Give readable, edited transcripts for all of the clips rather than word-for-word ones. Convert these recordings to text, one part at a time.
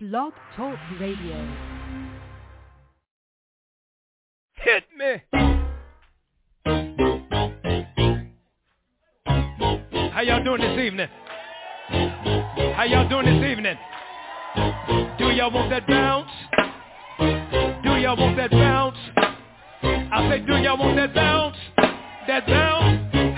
Blog Talk Radio. Hit me. How y'all doing this evening? How y'all doing this evening? Do y'all want that bounce? Do y'all want that bounce? I say, do y'all want that bounce? That bounce?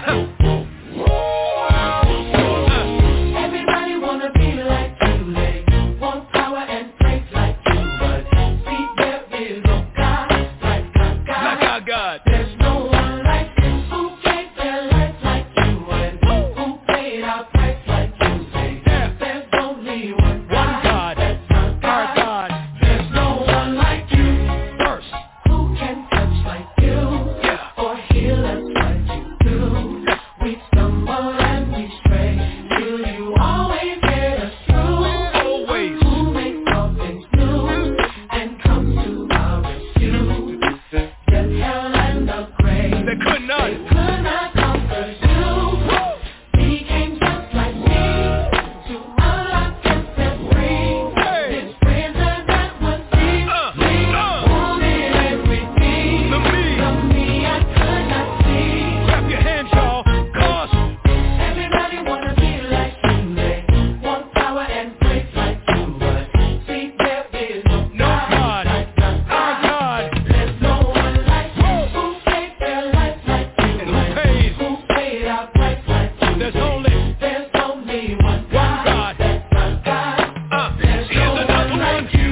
Everybody wanna be like you, they want power and praise like you, but see there is no God like our God. Like our God. There's no one like you who gave their life like you and who paid our price like you. Say there's only one God. That's our God. There's no one like you. First, who can touch like you or heal us like you do. We stumble and we stray, till you always get us through. always. Who makes all things new and comes to our rescue. Death, hell, and the grave, They could not. could not conquer you. He came just like me to unlock and set free. Hey. His prison that was deep, wounded every need. The me. The me I could not see. Clap your hands, y'all. Cause Everybody wanna be like you, they want power and praise like you, but see there is no God. like our our God. God. There's no one like you who gave their life like you And who paid? who paid our price like you. There's only There's only one God. That's our God. There's here's no another one one. like you.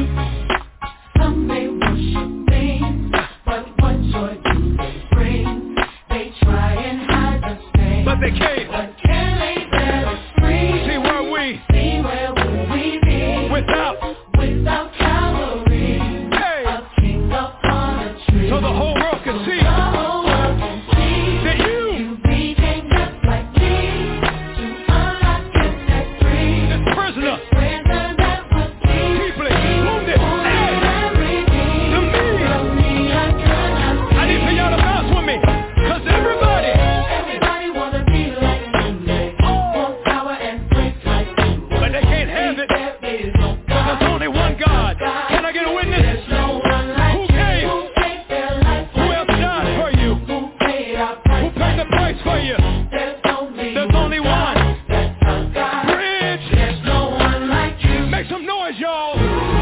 Some may worship things, but what joy do they bring? They try and hide the stain, But they came. but can they set us free? See where we See where would we be without. without Calvary? Hey. A king upon a tree. So the whole world can see The whole world can see that you you became just like me to unlock and set free. this prisoner Prison that was deep, deeply wounded. Hey. every need. The me. The me I could not see. I need for y'all to bounce with me. Cause everybody Everybody wanna be like you, they want power and praise like you, but they can't have it. there is no God. There's only one God. Can I get a witness? There's no one like Who came? who gave their life Who else died for you? who paid our Who price. paid the price for you? There's only one. That's our God. Bridge. There's no one like you. Make some noise, y'all.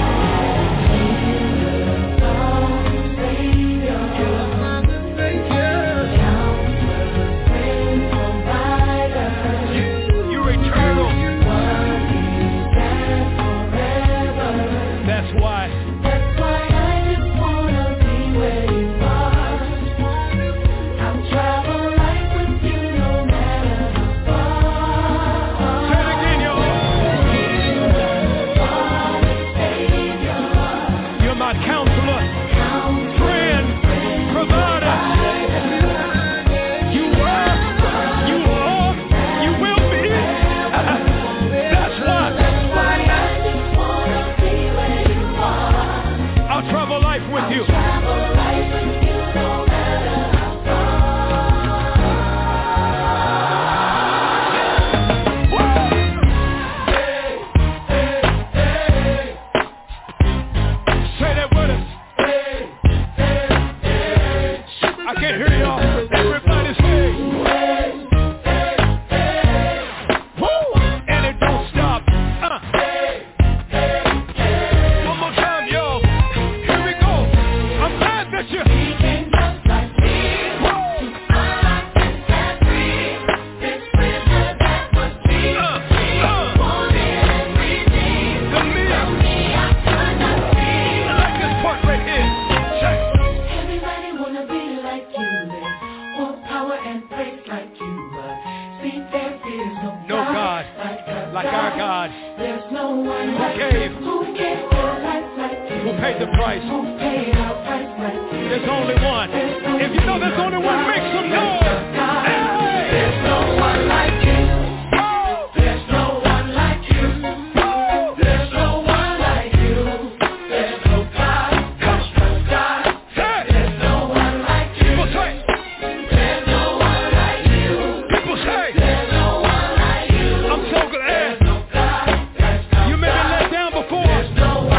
You're eternal. That's why. That's why I just wanna be where you are. I'll travel life with you no matter how far. Say it again, y'all. You're my counselor, friend, provider. You were, you are, you will be. That's why I'll travel life with you. Say that with us. I can't hear y'all. Everybody say. Woo! And it don't stop. One more time, y'all. Here we go. I'm glad that you. The me. I like this part right here. Check. Everybody wanna be like you, they want power and praise like you, but see there is No God like our God. There's no one like gave? who gave their life like you, Who paid the price? who paid our price like you. There's only one. If you know there's only one, make some noise. Hey! There's no one like you. There's no one like you. There's no one like you. There's no God. God. Hey! There's no one like you. People say. There's no one like you. People say. There's no one like you. I'm so glad. There's no God. You may be let down before. There's no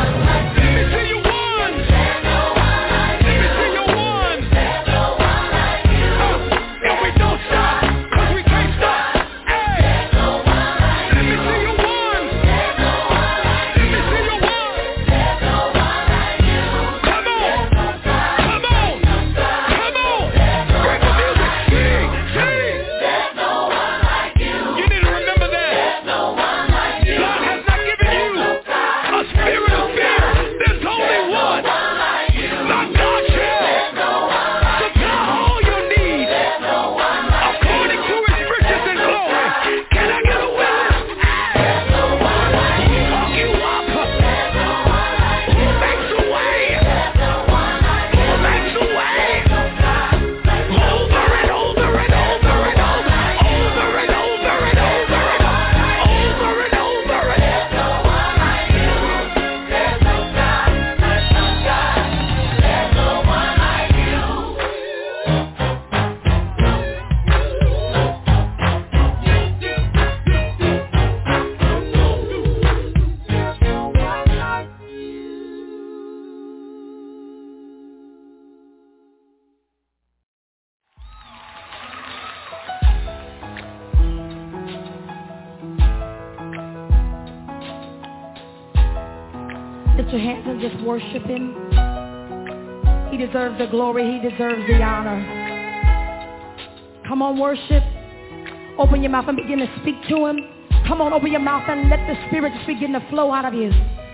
Lift your hands and just worship him. He deserves the glory. He deserves the honor. Come on, worship. Open your mouth and begin to speak to him. Come on, open your mouth and let the Spirit just begin to flow out of you.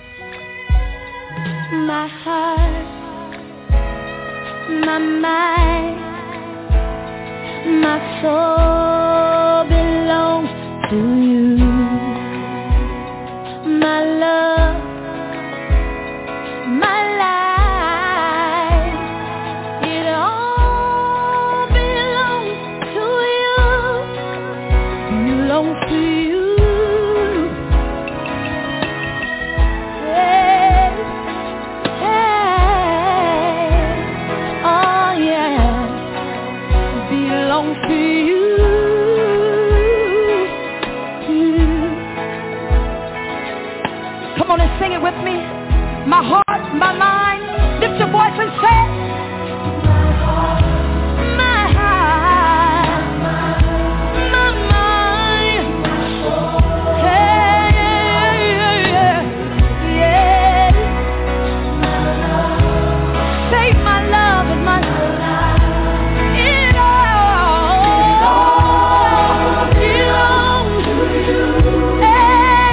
My heart, my mind, my soul belongs to you. My love, my life, it all belongs to you. Belongs to you. Hey, hey, oh yeah, belongs to you. Come on and sing it with me. My heart, my mind, lift your voice and say it. My heart, my mind, hey, yeah, yeah. Say my love and my it all belongs to you. Hey.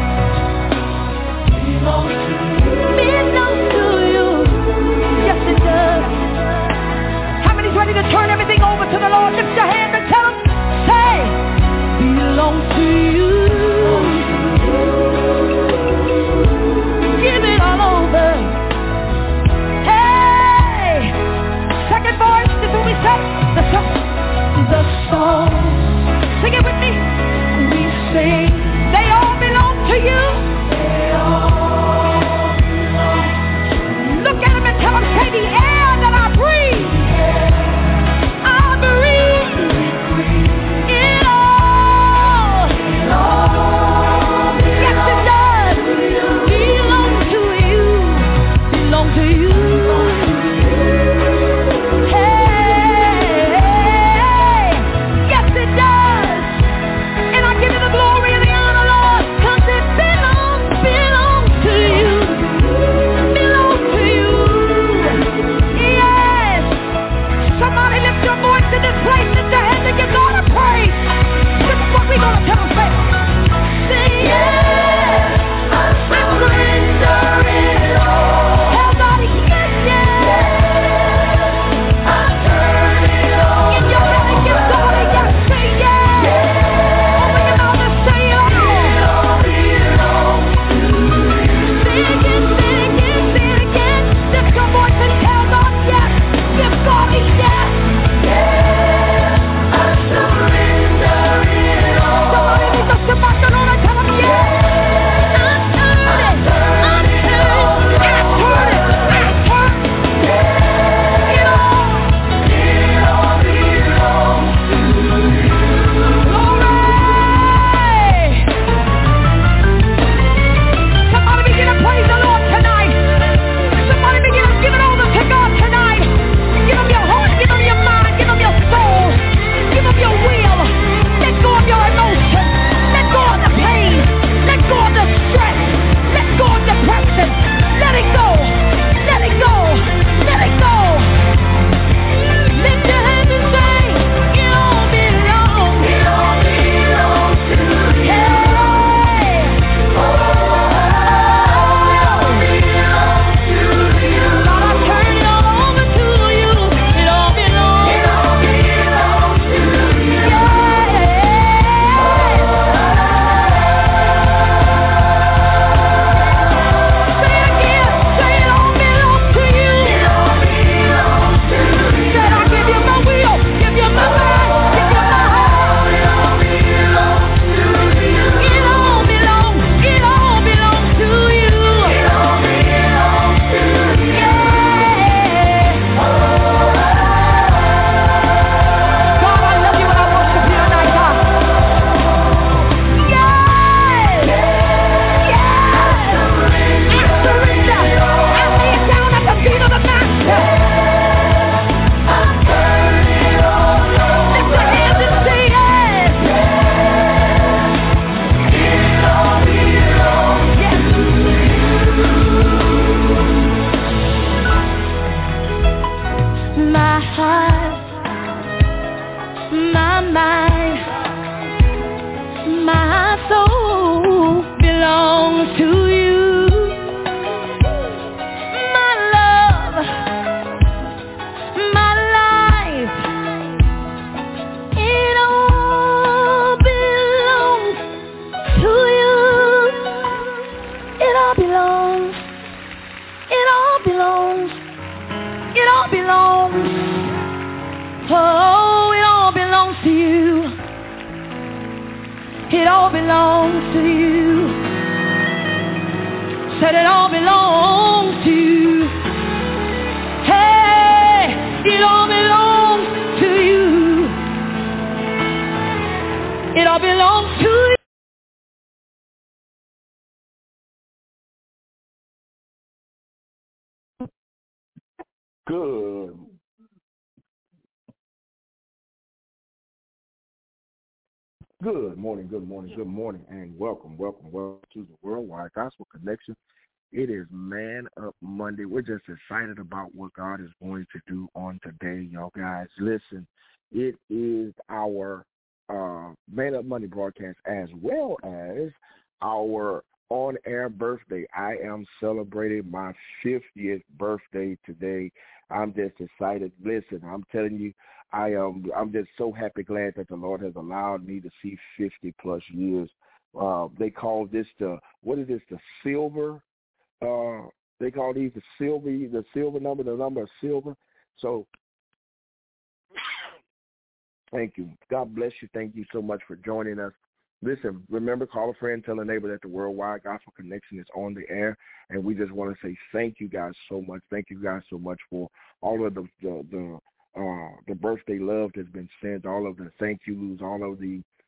Belongs to you. Yes, it does. How many's ready to turn everything over to the Lord? Lift your hand and tell him, say, belongs to you. Give it all over. Hey, second voice, this is what we say. The song. Sing it with me. We sing. They all belong to you. Look at him and tell him, say the air that I breathe, it all Oh, it all belongs to you. It all belongs to you. Said it all belongs to you. Hey, it all belongs to you. It all belongs to you. Good morning, and welcome to the Worldwide Gospel Connection. It is Man Up Monday. We're just excited about what God is going to do on today, y'all guys. Listen, it is our Man Up Monday broadcast as well as our on-air birthday. I am celebrating my 50th birthday today. I'm just excited. Listen, I'm telling you, I'm just so happy, glad that the Lord has allowed me to see 50 plus years. They call this the silver. They call these the silver number, the number of silver. So thank you. God bless you. Thank you so much for joining us. Listen, remember, call a friend, tell a neighbor that the Worldwide Gospel Connection is on the air, and we just want to say thank you guys so much. Thank you guys so much for all of the birthday love that's been sent, all of the thank yous, all of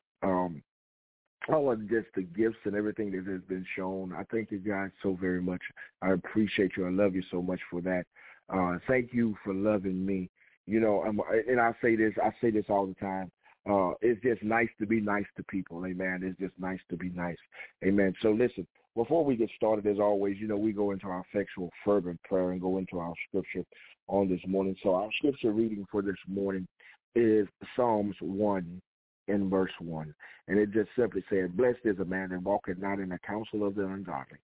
just the gifts and everything that has been shown. I thank you guys so very much. I appreciate you. I love you so much for that. Thank you for loving me. You know, and I say this all the time. It's just nice to be nice to people. Amen. It's just nice to be nice. Amen. So listen, before we get started, as always, you know, we go into our effectual fervent prayer and go into our scripture on this morning. So our scripture reading for this morning is Psalms 1 in verse 1. And it just simply said, blessed is a man that walketh not in the counsel of the ungodly,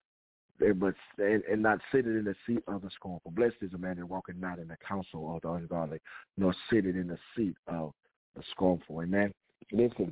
and not sitting in the seat of the scornful. Blessed is a man that walketh not in the counsel of the ungodly, nor sitting in the seat of the scornful. Amen. Listen,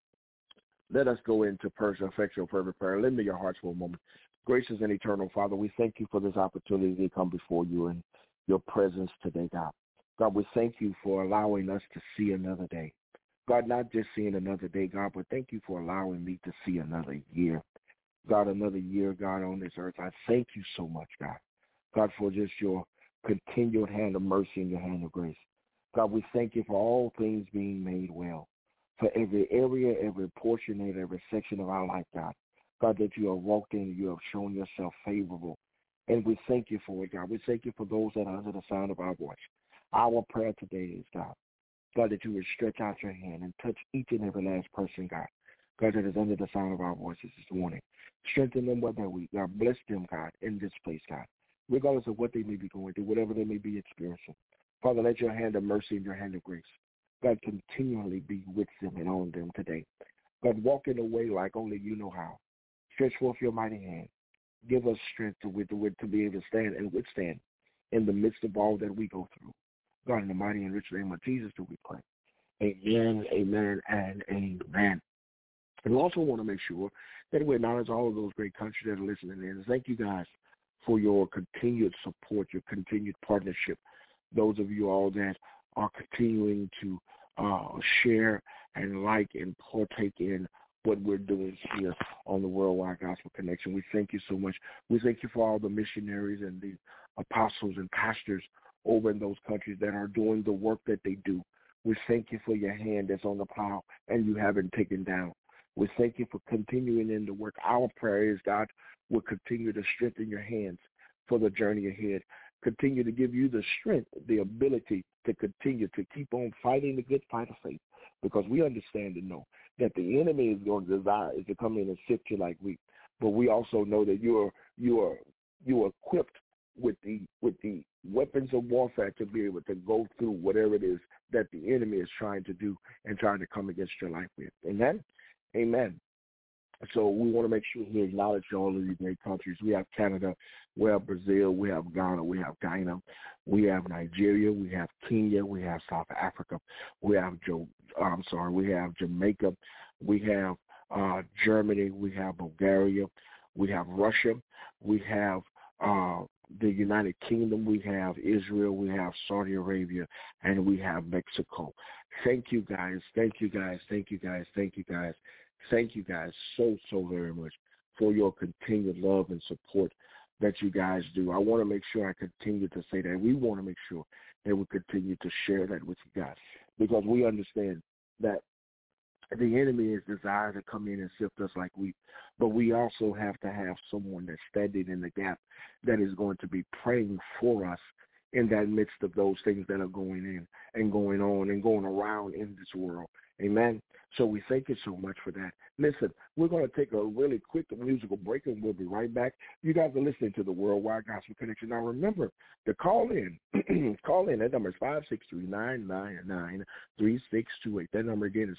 let us go into personal, effectual, fervent prayer. Lend me your hearts for a moment. Gracious and eternal Father, we thank you for this opportunity to come before you in your presence today, God. God, we thank you for allowing us to see another day. God, not just seeing another day, God, but thank you for allowing me to see another year. God, another year, God, on this earth. I thank you so much, God. God, for just your continued hand of mercy and your hand of grace. God, we thank you for all things being made well, for every area, every portion, and every section of our life, God. God, that you have walked in and you have shown yourself favorable. And we thank you for it, God. We thank you for those that are under the sound of our voice. Our prayer today is, God, that you would stretch out your hand and touch each and every last person, God. God, that is under the sound of our voices this morning. Strengthen them where they're weak. God, bless them, God, in this place, God, regardless of what they may be going through, whatever they may be experiencing. Father, let your hand of mercy and your hand of grace, God, continually be with them and on them today. God, walk in a way like only you know how. Stretch forth your mighty hand. Give us strength to be able to stand and withstand in the midst of all that we go through. God, in the mighty and rich name of Jesus do we pray. Amen, amen, and amen. And we also want to make sure that we acknowledge all of those great countries that are listening in. Thank you guys for your continued support, your continued partnership. Those of you all that are continuing to share and like and partake in what we're doing here on the Worldwide Gospel Connection. We thank you so much. We thank you for all the missionaries and the apostles and pastors over in those countries that are doing the work that they do. We thank you for your hand that's on the plow and you haven't taken down. We thank you for continuing in the work. Our prayer is, God, will continue to strengthen your hands for the journey ahead. Continue to give you the strength, the ability to continue to keep on fighting the good fight of faith, because we understand and know that the enemy is going to desire is to come in and sift you like wheat. But we also know that you are equipped with the weapons of warfare to be able to go through whatever it is that the enemy is trying to do and trying to come against your life with. Amen? Amen. So we want to make sure we acknowledge all of these great countries. We have Canada, we have Brazil, we have Ghana, we have Guyana, we have Nigeria, we have Kenya, we have South Africa, we have Jamaica, we have Germany, we have Bulgaria, we have Russia, we have the United Kingdom, we have Israel, we have Saudi Arabia, and we have Mexico. Thank you guys. Thank you guys. Thank you guys. Thank you guys. Thank you guys so very much for your continued love and support that you guys do. I want to make sure I continue to say that. We want to make sure that we continue to share that with you guys, because we understand that the enemy is desired to come in and sift us like wheat, but we also have to have someone that's standing in the gap that is going to be praying for us in that midst of those things that are going in and going on and going around in this world. Amen. So we thank you so much for that. Listen, we're going to take a really quick musical break, and we'll be right back. You guys are listening to the Worldwide Gospel Connection. Now, remember to call in. Call in. That number is 563-999-3628. That number again is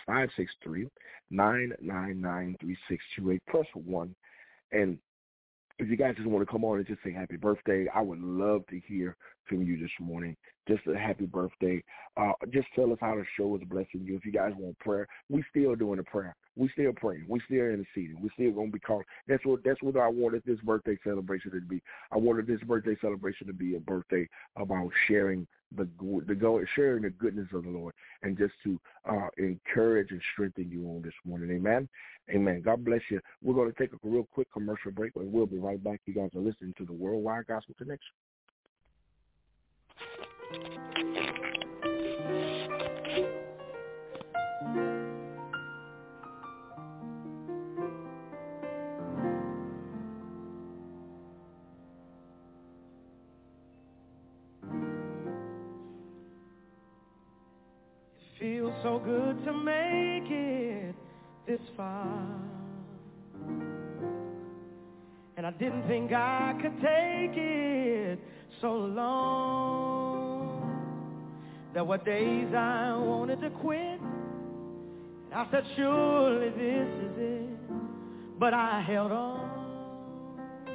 563-999-3628. Press 1. And if you guys just want to come on and just say happy birthday, I would love to hear from you this morning. Just a happy birthday. Just tell us how the show is blessing you. If you guys want prayer, we still doing the prayer. We still praying. We still interceding. We still going to be calling. That's what I wanted this birthday celebration to be. I wanted this birthday celebration to be a birthday about sharing sharing the goodness of the Lord, and just to encourage and strengthen you on this morning. Amen. Amen. God bless you. We're going to take a real quick commercial break, and we'll be right back. You guys are listening to the Worldwide Gospel Connection. Feels so good to make it this far, and I didn't think I could take it so long. There were days I wanted to quit, and I said surely this is it, but I held on,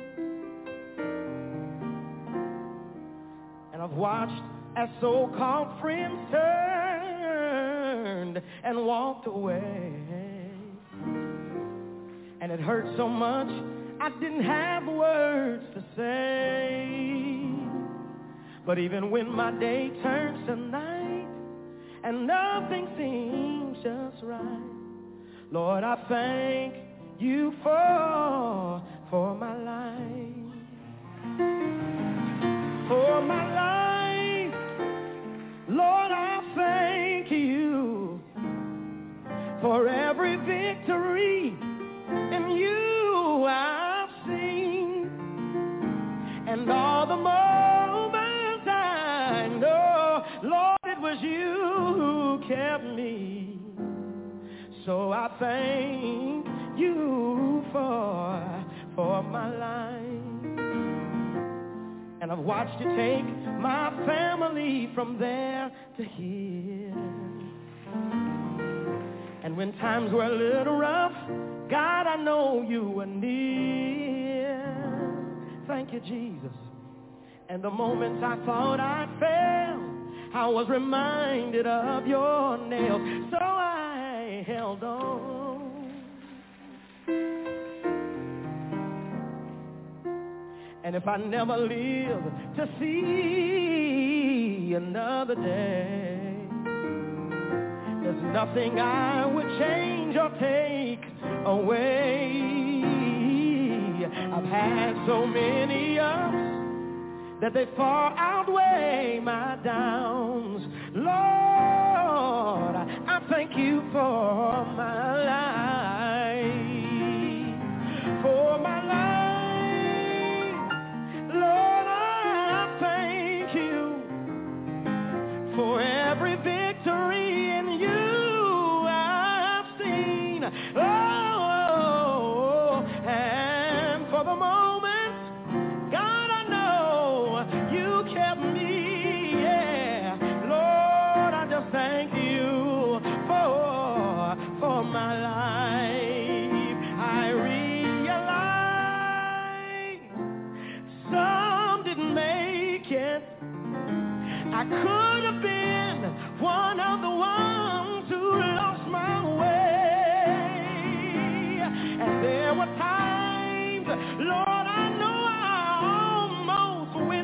and I've watched as so-called friends turned and walked away, and it hurt so much I didn't have words to say. But even when my day turns to night and nothing seems just right, Lord, I thank you for my life, for my life. Lord, I thank you for every victory in you I've seen, and all the moments I know, Lord, it was you who kept me. So I thank you for my life. And I've watched you take my family from there to here. And when times were a little rough, God, I know you were near. Thank you, Jesus. And the moments I thought I failed, I was reminded of your nails. So I held on. And if I never live to see another day, there's nothing I would change or take away. I've had so many ups that they far outweigh my downs. Lord, I thank you for my life, for my life. Lord, I thank you for every victory in you I've seen. Oh, and for the moments, God, I know you kept me. Yeah, Lord, I just thank you for my life. I realize some didn't make it. I could have been one of the ones who lost my way. And there were times, Lord, I know I almost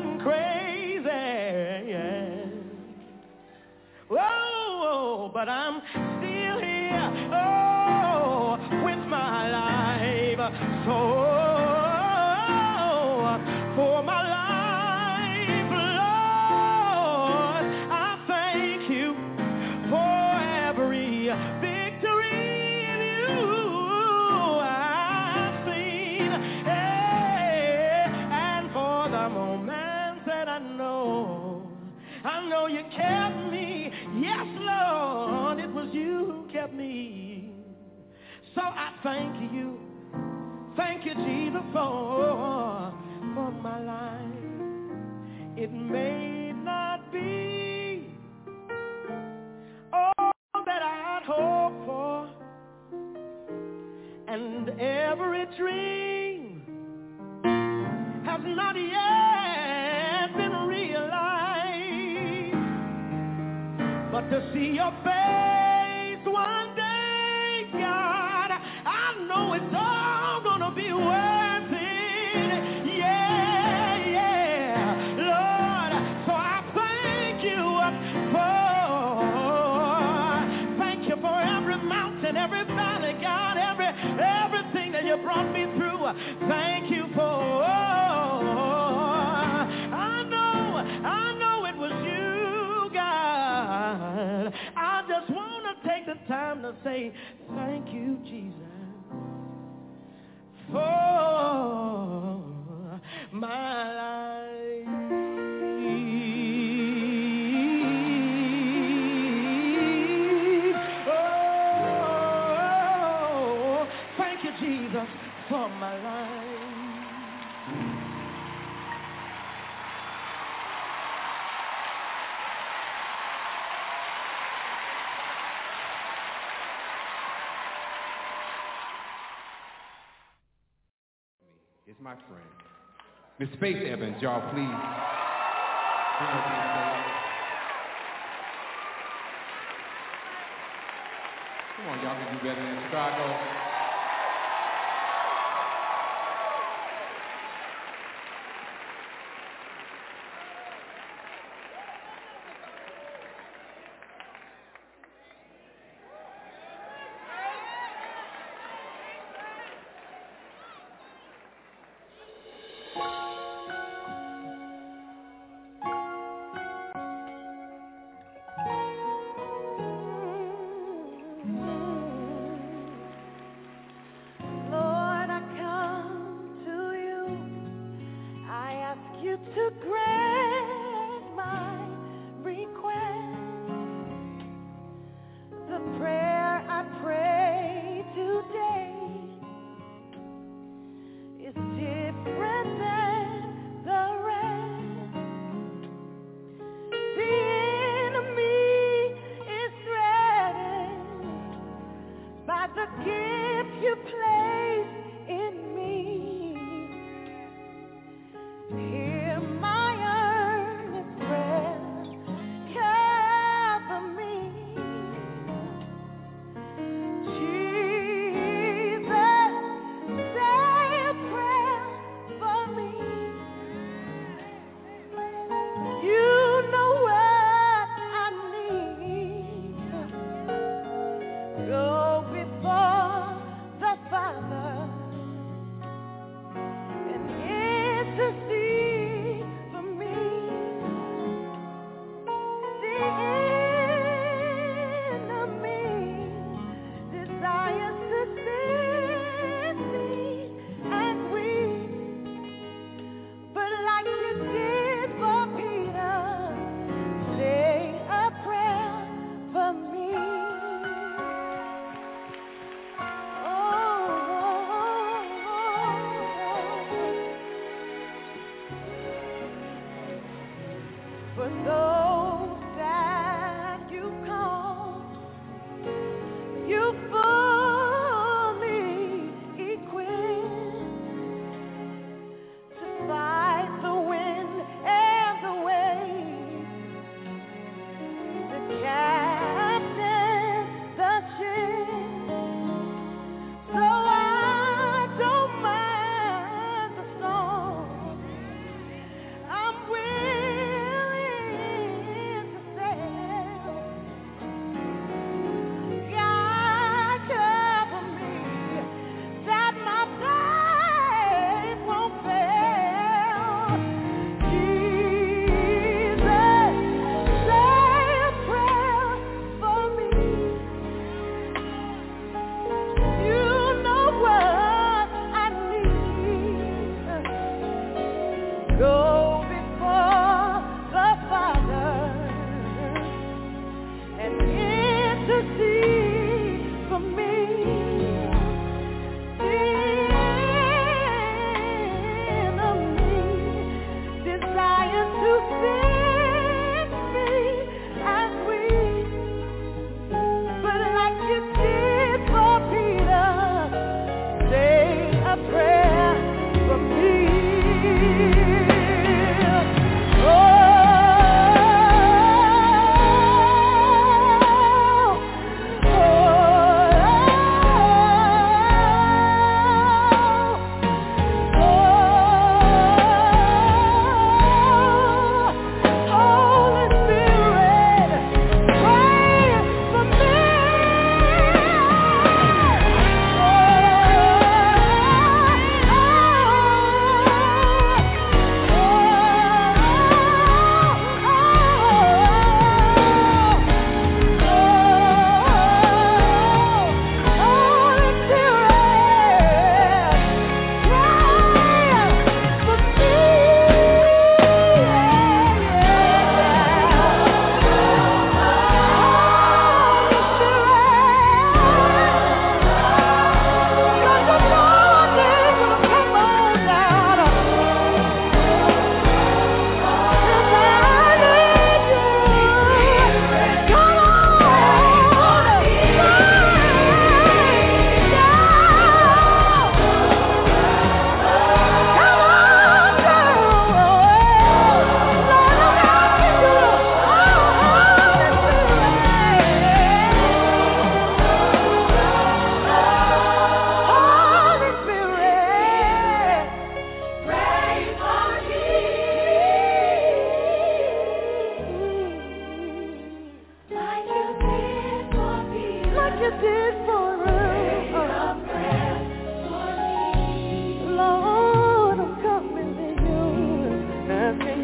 but I'm still here, oh, with my life. So, for my life, Lord, I thank you for every victory in you I've seen, and for the moments that I know you kept me. Yes, Lord, it was you who kept me. So I thank you, Jesus, for my life. It may not be all that I'd hoped for, and every dream has not yet been realized, but to see your face one day, God, I know it's all gonna be worth it. Yeah, Lord, so I thank you for every mountain, every valley, God, everything that you brought me through. Thank you for, I know it was you, God. I just want to take the time to say thank you, Jesus, for my life. Oh, thank you, Jesus, for my life. It's my friend, Miss Faith Evans. Y'all, please. Come on, y'all can do better than Chicago.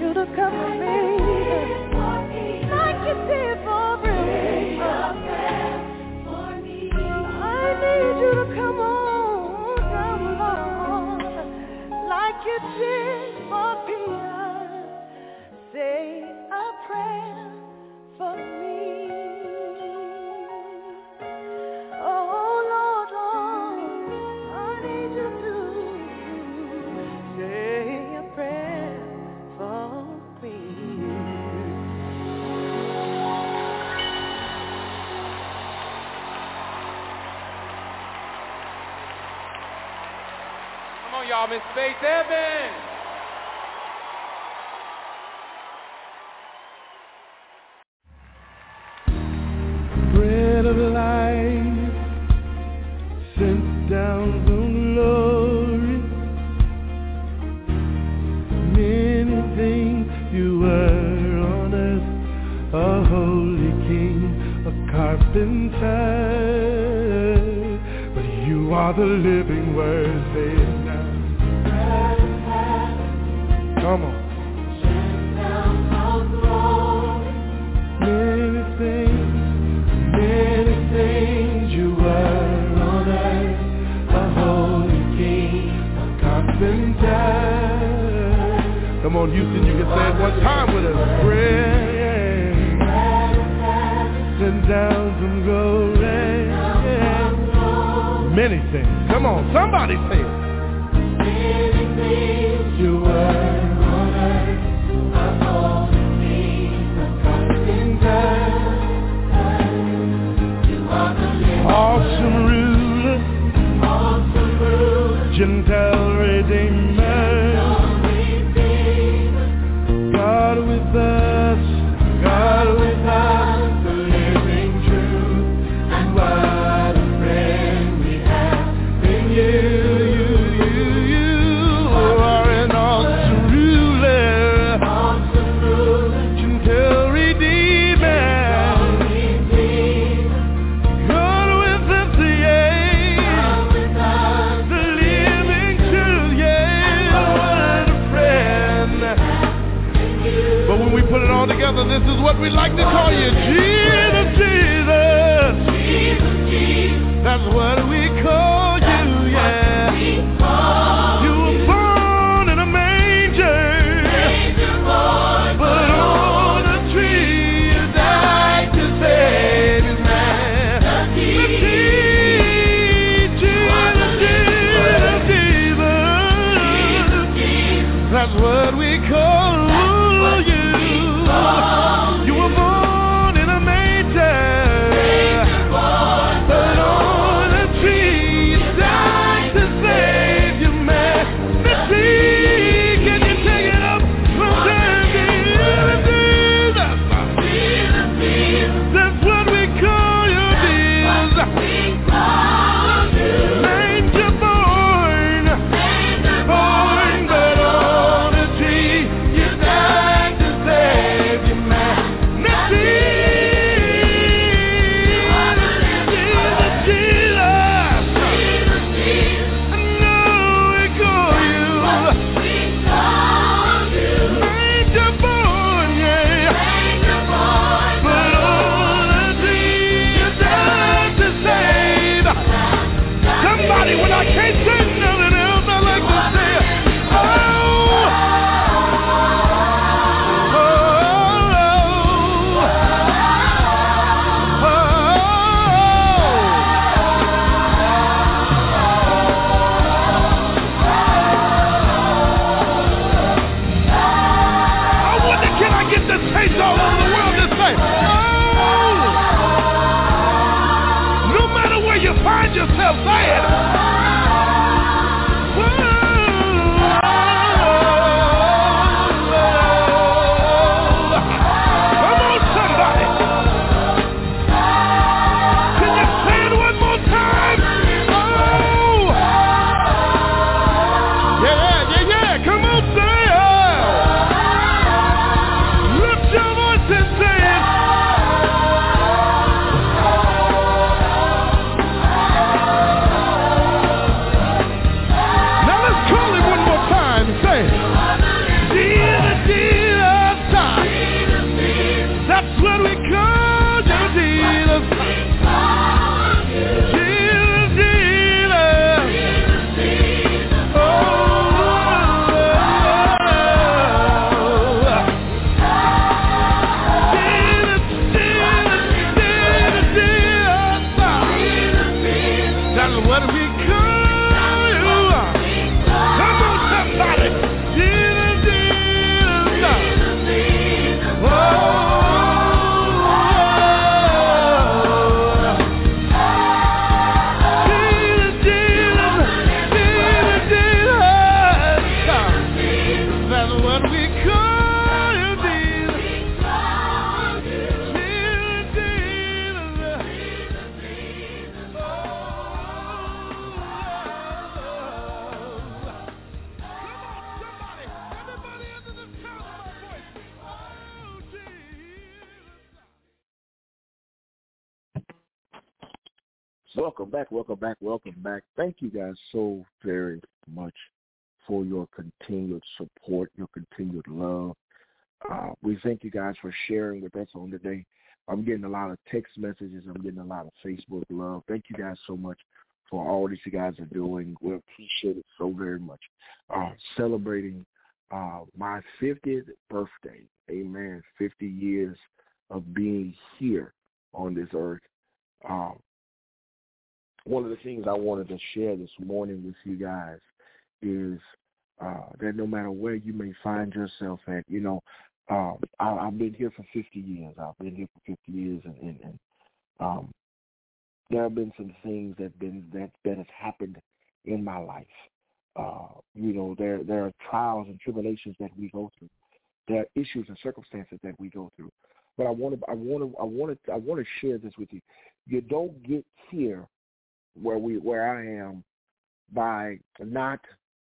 you to come to me like you did for me. I need you to come on down, Lord, like you did for Peter. Say a prayer for me. Oh Lord, I need you to say a prayer for me. Come on, y'all, Miss Faith Evans. Bread of life, sent down from glory. Many things you were on earth, a holy king, a carpenter. But you are the living word, say it now. Come on. Many things you were on earth, a holy king, a carpenter. Come on, Houston, you can say it one time with us. Bread, sent down from glory. Many things. Come on, somebody say it. Many things you were on earth, a holy king, a carpenter. Awesome ruler, Gentile redeemer, God with us, the living truth, and what a friend we have in you. You are an awesome ruler, Gentile redeemer. Together, this is what we like to call you, Jesus, Jesus. That's what we call you, yeah. You were born in a manger, but on a tree you died to save his man. Jesus. That's what we call you. You were born in a manger, but on a tree Welcome back. Thank you guys so very much for your continued support, your continued love. We thank you guys for sharing with us on today. I'm getting a lot of text messages. I'm getting a lot of Facebook love. Thank you guys so much for all that you guys are doing. We appreciate it so very much. Celebrating my 50th birthday. Amen. 50 years of being here on this earth. One of the things I wanted to share this morning with you guys is that no matter where you may find yourself at, I've been here for 50 years. And there have been some things that has happened in my life. There are trials and tribulations that we go through. There are issues and circumstances that we go through. But I want to share this with you. You don't get here where I am by not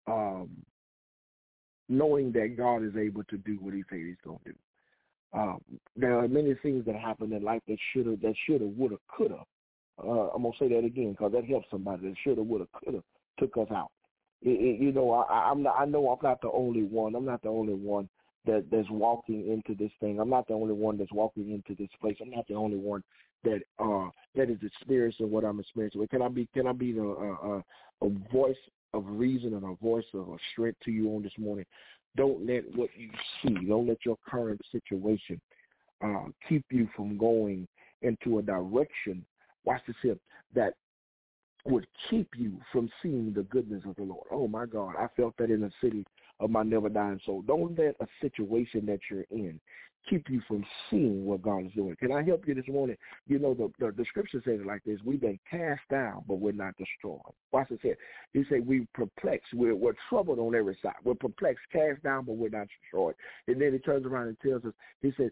knowing that God is able to do what He said He's going to do. There are many things that happen in life that shoulda, woulda, coulda. I'm gonna say that again because that helps somebody. That shoulda, woulda, coulda took us out. I know I'm not the only one. I'm not the only one that's walking into this thing. I'm not the only one that's walking into this place. I'm not the only one that is experiencing what I'm experiencing. Can I be a voice of reason and a voice of strength to you on this morning? Don't let what you see, don't let your current situation keep you from going into a direction, watch this here, that would keep you from seeing the goodness of the Lord. Oh, my God, I felt that in the city of my never-dying soul. Don't let a situation that you're in keep you from seeing what God is doing. Can I help you this morning? The scripture says it like this: we've been cast down, but we're not destroyed. Watch this here. He said we're perplexed. We're troubled on every side. We're perplexed, cast down, but we're not destroyed. And then he turns around and tells us, he said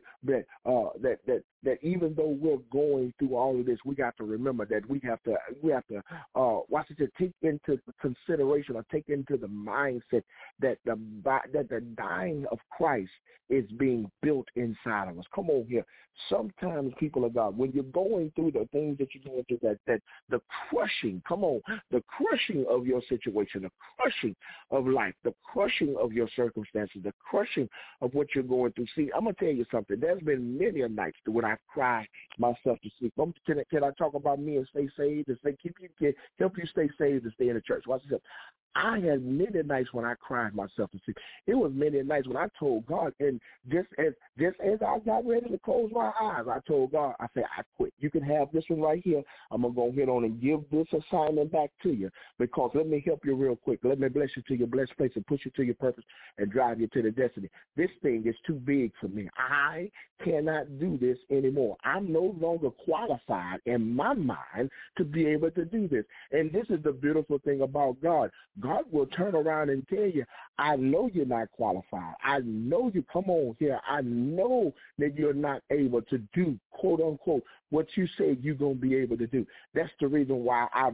that even though we're going through all of this, we got to remember that we have to watch this here, take into consideration or take into the mindset that the dying of Christ is being built inside of us. Come on here. Sometimes, people of God, when you're going through the things that you're going through, that the crushing, the crushing of your situation, the crushing of life, the crushing of your circumstances, the crushing of what you're going through. See, I'm going to tell you something. There's been many a nights when I cried myself to sleep. Can I talk about me and stay saved and help you stay saved and stay in the church? Watch this. I had many nights when I cried myself to sleep. It was many nights when I told God, and just as I got ready to close my eyes, I told God, I said, I quit. You can have this one right here. I'm going to go ahead on and give this assignment back to you, because let me help you real quick. Let me bless you to your blessed place and push you to your purpose and drive you to the destiny. This thing is too big for me. I cannot do this anymore. I'm no longer qualified in my mind to be able to do this. And this is the beautiful thing about God. God will turn around and tell you, I know you're not qualified. I know you, come on here. I know that you're not able to do, quote unquote, what you say you're going to be able to do. That's the reason why I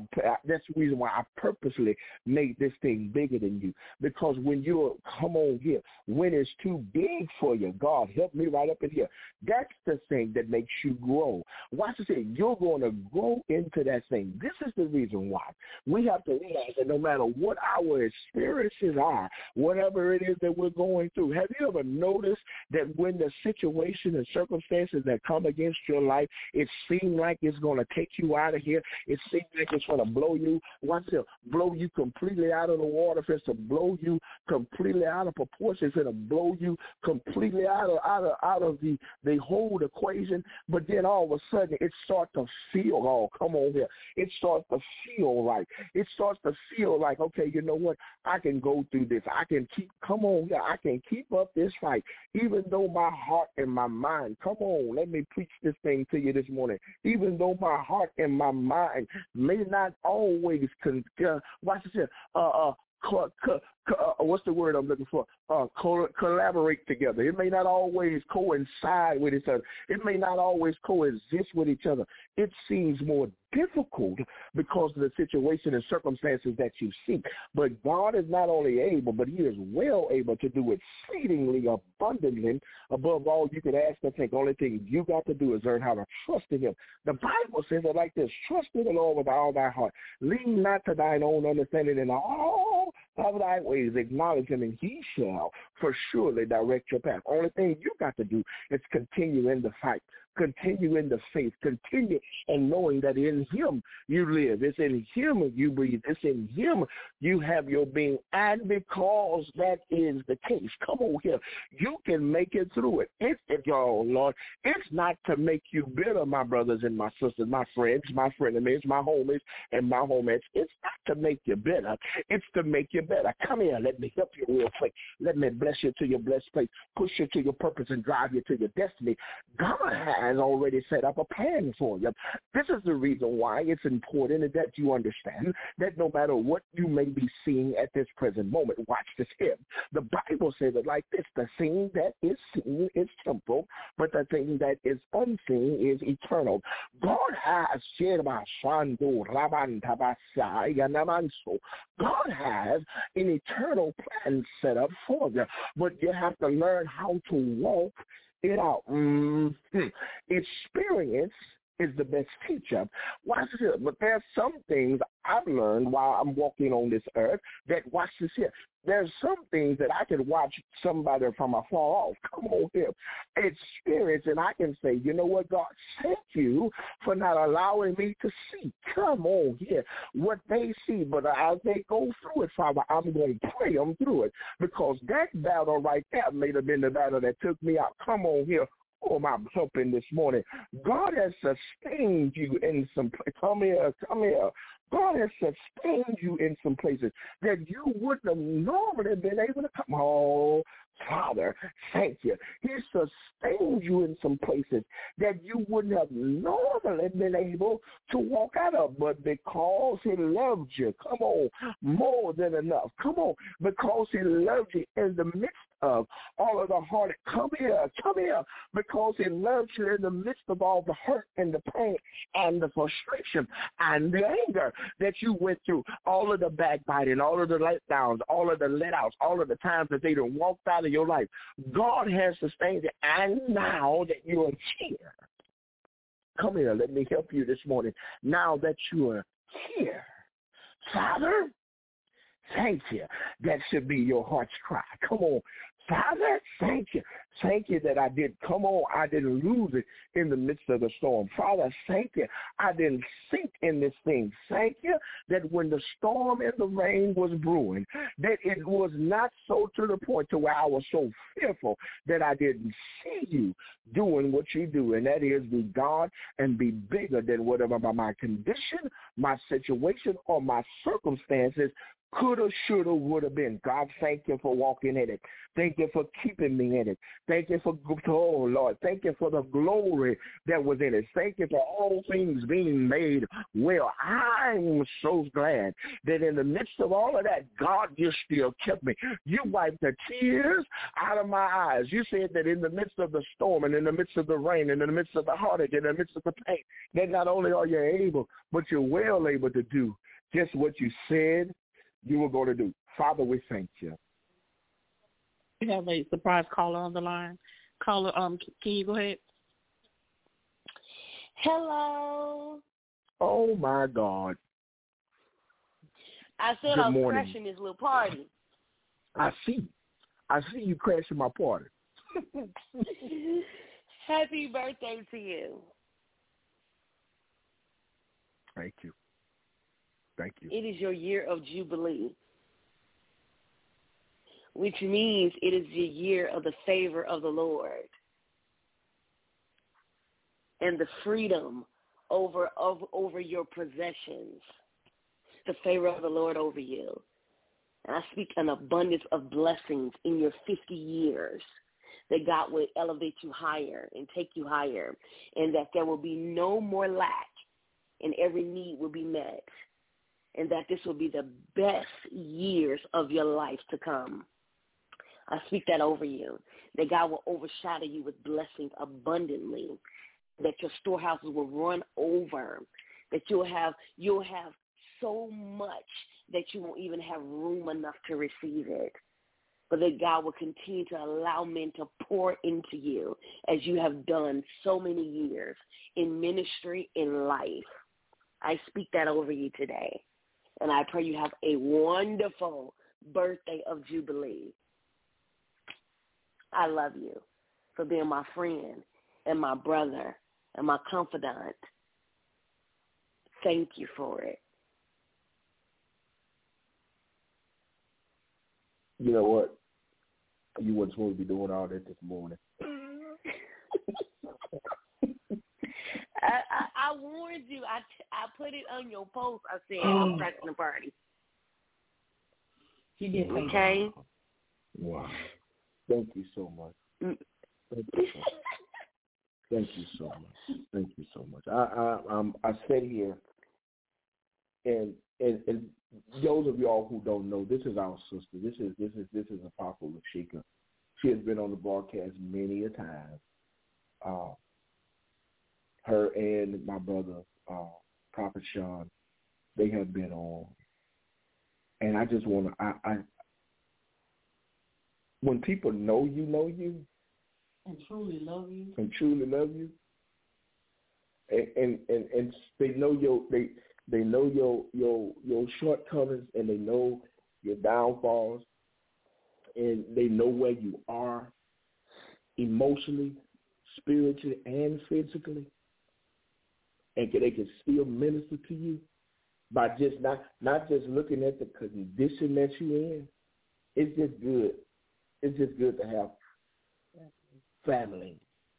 purposely made this thing bigger than you. Because when you're, come on here, when it's too big for you, God, help me right up in here. That's the thing that makes you grow. Watch this here. You're going to grow into that thing. This is the reason why we have to realize that no matter what our experiences are, whatever it is that we're going through, have you ever noticed that when the situation and circumstances that come against your life, it seems like it's going to take you out of here. It seems like it's going to blow you. Watch it, blow you completely out of the water. If it's to blow you completely out of proportion, it's going to blow you completely out of the whole equation. But then all of a sudden, it starts to feel, oh, come on here. It starts to feel right. It starts to feel like, okay, you know what? I can go through this. I can I can keep up this fight, even though my heart and my mind, come on, let me preach this thing to you this morning. Even though my heart and my mind may not always, watch this here, what's the word I'm looking for? Collaborate together. It may not always coincide with each other. It may not always coexist with each other. It seems more difficult because of the situation and circumstances that you see. But God is not only able, but he is well able to do exceedingly abundantly above all you could ask or think. Only thing you got to do is learn how to trust in him. The Bible says it like this: trust in the Lord with all thy heart. Lean not to thine own understanding, in all of thy ways acknowledge him, and he shall for surely direct your path. Only thing you got to do is continue in the fight. Continue in the faith. Continue in knowing that in him you live. It's in him you breathe. It's in him you have your being. And because that is the case, come on here, you can make it through it. Oh, Lord, it's not to make you bitter, my brothers and my sisters, my friends, my frenemies, my homies, and my homies. It's not to make you bitter. It's to make you better. Come here. Let me help you real quick. Let me bless you to your blessed place, push you to your purpose, and drive you to your destiny. God has already set up a plan for you. This is the reason why it's important that you understand that no matter what you may be seeing at this present moment, watch this here. The Bible says it like this: the thing that is seen is temporal, but the thing that is unseen is eternal. God has God has an eternal plan set up for you, but you have to learn how to walk it out. Experience is the best teacher. Watch this here. But there's some things I've learned while I'm walking on this earth that, watch this here, there's some things that I can watch somebody from afar off. Come on here. Experience, and I can say, you know what, God, thank you for not allowing me to see. Come on here. What they see, but as they go through it, Father, I'm going to pray them through it, because that battle right there may have been the battle that took me out. Come on here. Oh, my helping this morning. God has sustained you in some place. Come here. God has sustained you in some places that you wouldn't have normally been able to come. Oh, Father, thank you. He sustained you in some places that you wouldn't have normally been able to walk out of, but because he loved you, come on, more than enough. Come on, because he loved you in the midst of all of the heartache. Come here, because he loves you in the midst of all the hurt and the pain and the frustration and the anger that you went through, all of the backbiting, all of the letdowns, all of the letouts, all of the times that they done walked out of your life. God has sustained it, and now that you are here, come here, let me help you this morning. Now that you are here, Father, thank you. That should be your heart's cry. Come on. Father, thank you. Thank you that I didn't lose it in the midst of the storm. Father, thank you. I didn't sink in this thing. Thank you that when the storm and the rain was brewing, that it was not so to the point to where I was so fearful that I didn't see you doing what you do, and that is be God and be bigger than whatever my condition, my situation, or my circumstances coulda, shoulda, woulda been. God, thank you for walking in it. Thank you for keeping me in it. Thank you for, oh, Lord, thank you for the glory that was in it. Thank you for all things being made well. I'm so glad that in the midst of all of that, God, you still kept me. You wiped the tears out of my eyes. You said that in the midst of the storm and in the midst of the rain and in the midst of the heartache and in the midst of the pain, that not only are you able, but you're well able to do just what you said you were going to do. Father, we thank you. We have a surprise caller on the line. Caller, can you go ahead? Hello. Oh, my God. I said I was crashing this little party. I see you crashing my party. Happy birthday to you. Thank you. Thank you. It is your year of Jubilee, which means it is the year of the favor of the Lord and the freedom over your possessions, the favor of the Lord over you. And I speak an abundance of blessings in your 50 years, that God will elevate you higher and take you higher, and that there will be no more lack and every need will be met. and that this will be the best years of your life to come. I speak that over you, that God will overshadow you with blessings abundantly, that your storehouses will run over, that you'll have so much that you won't even have room enough to receive it. But that God will continue to allow men to pour into you as you have done so many years in ministry, in life. I speak that over you today. And I pray you have a wonderful birthday of Jubilee. I love you for being my friend and my brother and my confidant. Thank you for it. You know what? You weren't supposed to be doing all that this morning. I warned you. I put it on your post. I said, I'm crashing the party. She did. Okay? Wow. Thank you so much. Thank you so much. Thank you so much. I sit here, and those of y'all who don't know, this is our sister. This is Apostle Lashika. She has been on the broadcast many a time. Her and my brother, Prophet Sean, they have been on. And I just want to, when people know you, and truly love you, and they know they know your shortcomings, and they know your downfalls, and they know where you are emotionally, spiritually, and physically, and they can still minister to you by just not just looking at the condition that you're in. It's just good. It's just good to have family.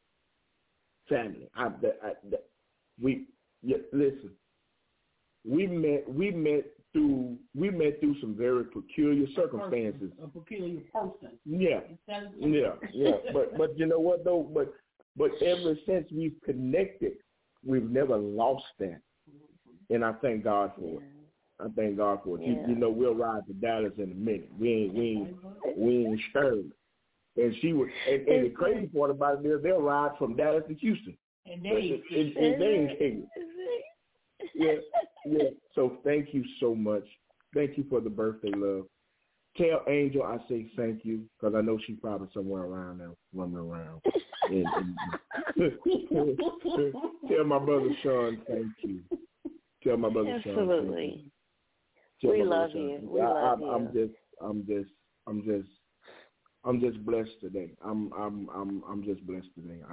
Listen. We met through some very peculiar circumstances. A peculiar person. Yeah. But you know what though? But ever since we've connected, we've never lost that, and I thank God for it. I thank God for it. Yeah. You know, we'll ride to Dallas in a minute. We ain't scared. And she was, and the crazy part about it is they'll ride from Dallas to Houston. And they ain't king. Yeah. So thank you so much. Thank you for the birthday love. Tell Angel I say thank you, because I know she's probably somewhere around there running around. And tell my brother Sean thank you. Tell my brother Sean. Absolutely. We love you. I'm just blessed today. I'm just blessed today.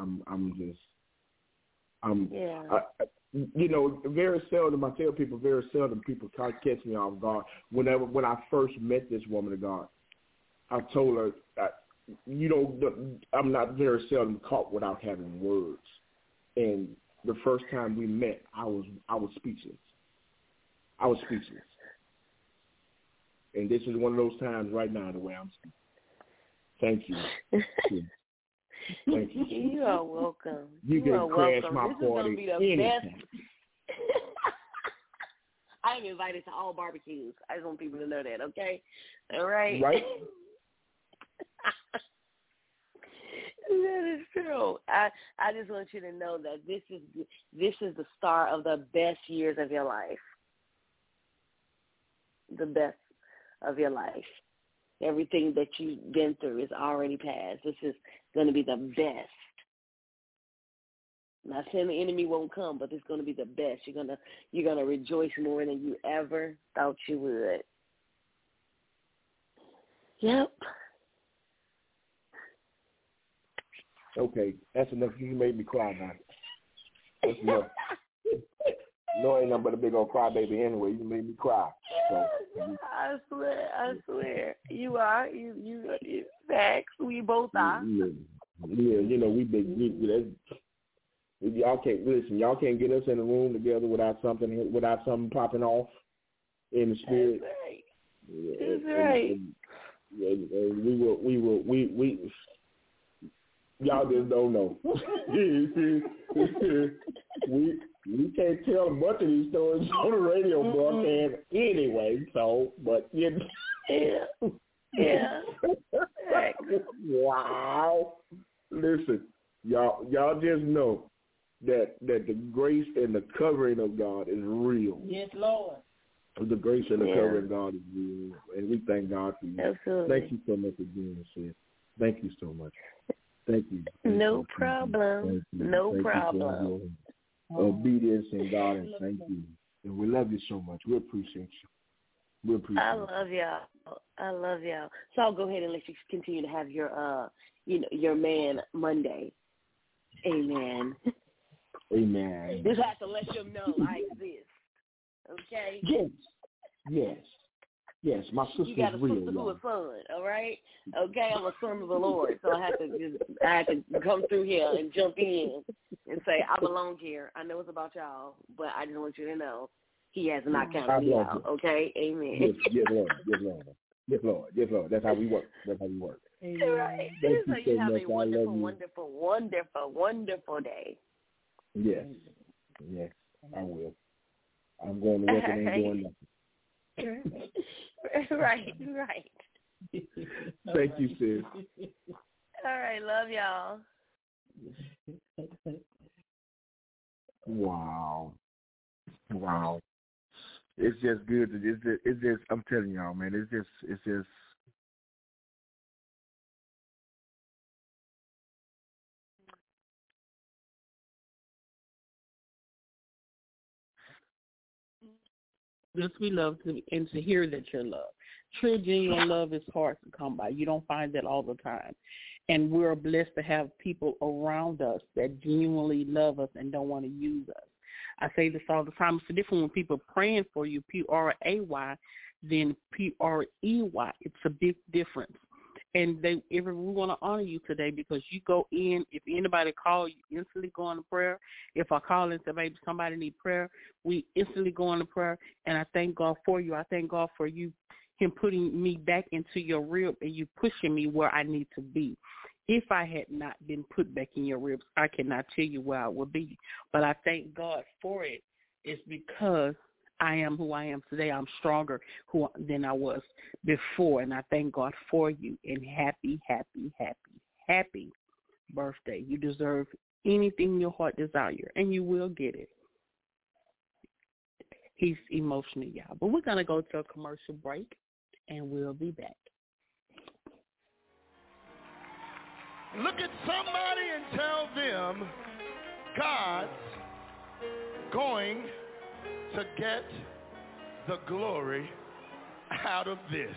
You know, very seldom, I tell people, very seldom people catch me off guard. When I first met this woman of God, I told her, I'm not very seldom caught without having words. And the first time we met, I was speechless. And this is one of those times right now the way I'm speaking. Thank you. Thank you. You are welcome. You can crash my this party is be the anytime. best. I am invited to all barbecues. I just want people to know that, okay? All right? Right. That is true. I just want you to know that this is the start of the best years of your life. The best of your life. Everything that you've been through is already past. This is going to be the best. Not saying the enemy won't come, but it's going to be the best. You're gonna rejoice more than you ever thought you would. Yep. Okay, that's enough. You made me cry now. That's enough. No, ain't nothing but a big old crybaby anyway. You made me cry. So, I swear. You are. You facts. We both are. Yeah, you know, y'all can't listen. Y'all can't get us in a room together without something popping off in the spirit. That's right. We y'all just don't know. We can't tell a bunch of these stories on the radio broadcast anyway, so, but you know. Yeah. Wow. Listen, y'all just know that the grace and the covering of God is real. Yes, Lord. The grace and the covering of God is real, and we thank God for you. Absolutely. Thank you so much again, sis. Thank you so much. Thank you. No problem. No problem. Obedience in God, and thank you. And we love you so much. We appreciate you. I love y'all. So I'll go ahead and let you continue to have your your man Monday. Amen. Amen. Just have to let them know I exist. Okay? Yes, my sister's real. You got a sister who is fun, all right? Okay, I'm a son of the Lord, so I have to come through here and jump in and say, I belong here. I know it's about y'all, but I just want you to know he has not counted me out, okay? Amen. Yes, Lord. That's how we work. Right. So you have a wonderful day. Yes, I will. I'm going to work and ain't doing nothing. Right. Thank you, sis. All right, love y'all. Wow. It's just good. It's just. I'm telling y'all, man. It's just. This we love to hear that you're loved. True, genuine love is hard to come by. You don't find that all the time. And we're blessed to have people around us that genuinely love us and don't want to use us. I say this all the time. It's different when people are praying for you, P-R-A-Y, than P-R-E-Y. It's a big difference. And we want to honor you today because you go in. If anybody calls, you instantly go into prayer. If I call and say, baby, somebody need prayer, we instantly go into prayer. And I thank God for you. I thank God for you, him putting me back into your rib and you pushing me where I need to be. If I had not been put back in your ribs, I cannot tell you where I would be. But I thank God for it. It's because I am who I am today. I'm stronger than I was before, and I thank God for you. And happy birthday. You deserve anything your heart desire, and you will get it. He's emotional, y'all. But we're going to go to a commercial break, and we'll be back. Look at somebody and tell them God's going to get the glory out of this.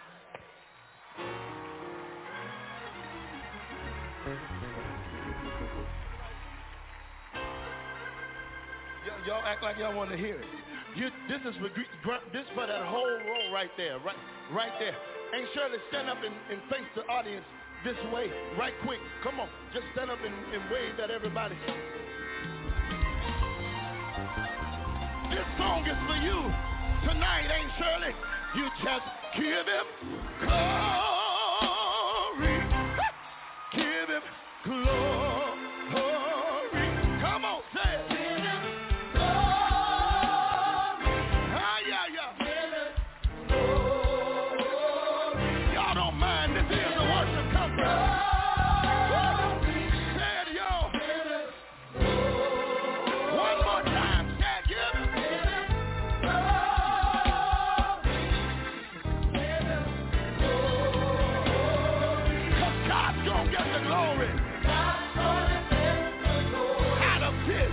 Y'all act like y'all want to hear it. This is for that whole row right there, right there. Ain't Shirley, stand up and face the audience this way, right quick. Come on, just stand up and wave at everybody. This song is for you tonight, ain't Shirley? You just give him glory. Give him glory. Come on, say it. Give him glory. Yeah. Give him glory. Y'all don't mind this is the worship conference. Say it, y'all. One more time. Say it, give him. Glory. Out of this.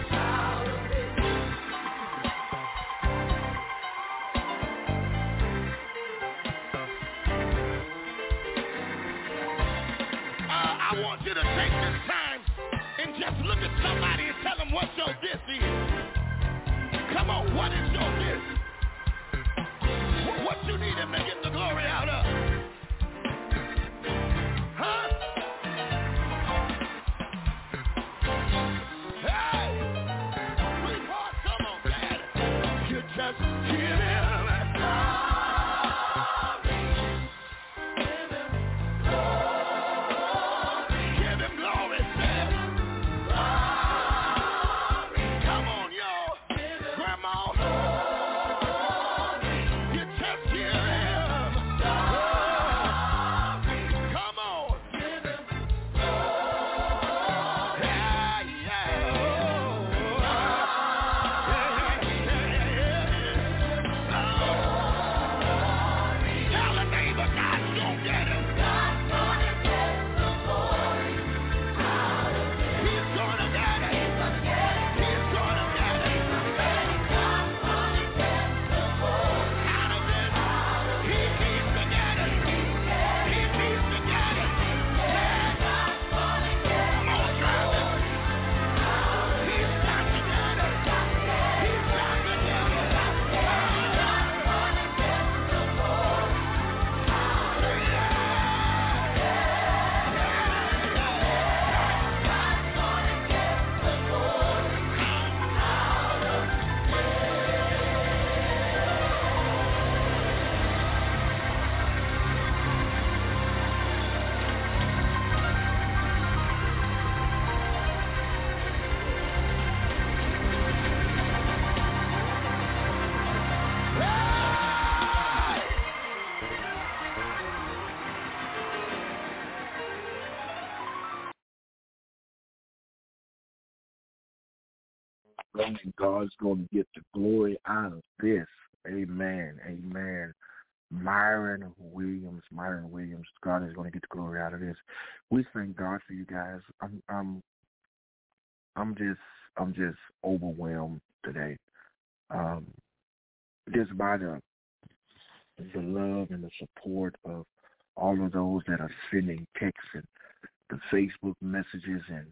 I want you to take this time and just look at somebody and tell them what your this is. Come on, what is your this? What you need him to get the glory out of? Huh? Just give him glory. Give him glory, say. Come on, y'all. And God's going to get the glory out of this. Amen. Amen. Myron Williams, God is going to get the glory out of this. We thank God for you guys. I'm just overwhelmed today. Just by the love and the support of all of those that are sending texts and the Facebook messages and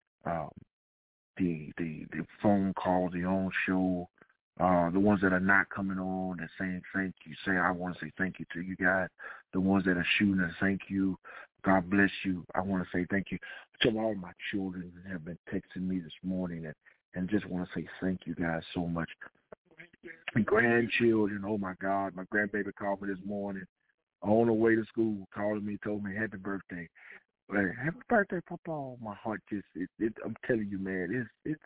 the phone calls, the on show, the ones that are not coming on, that saying thank you. I want to say thank you to you guys. The ones that are shooting us, thank you. God bless you. I want to say thank you to all my children that have been texting me this morning and just want to say thank you guys so much. Grandchildren, oh my God, my grandbaby called me this morning on the way to school, calling me, told me happy birthday. Like, happy birthday, Papa. My heart just, I'm telling you, man, it's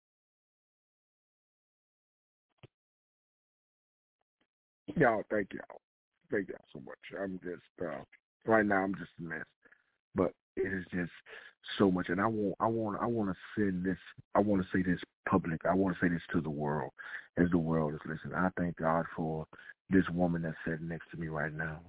y'all, thank y'all. Thank y'all so much. I'm just, right now I'm just a mess. But it is just so much. And I want to send this, I want to say this public. I want to say this to the world as the world is listening. I thank God for this woman that's sitting next to me right now.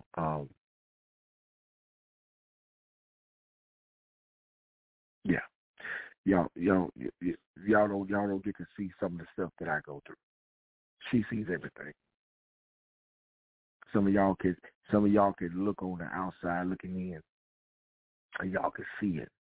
Yeah. Y'all don't get to see some of the stuff that I go through. She sees everything. Some of y'all could look on the outside looking in, and y'all could see it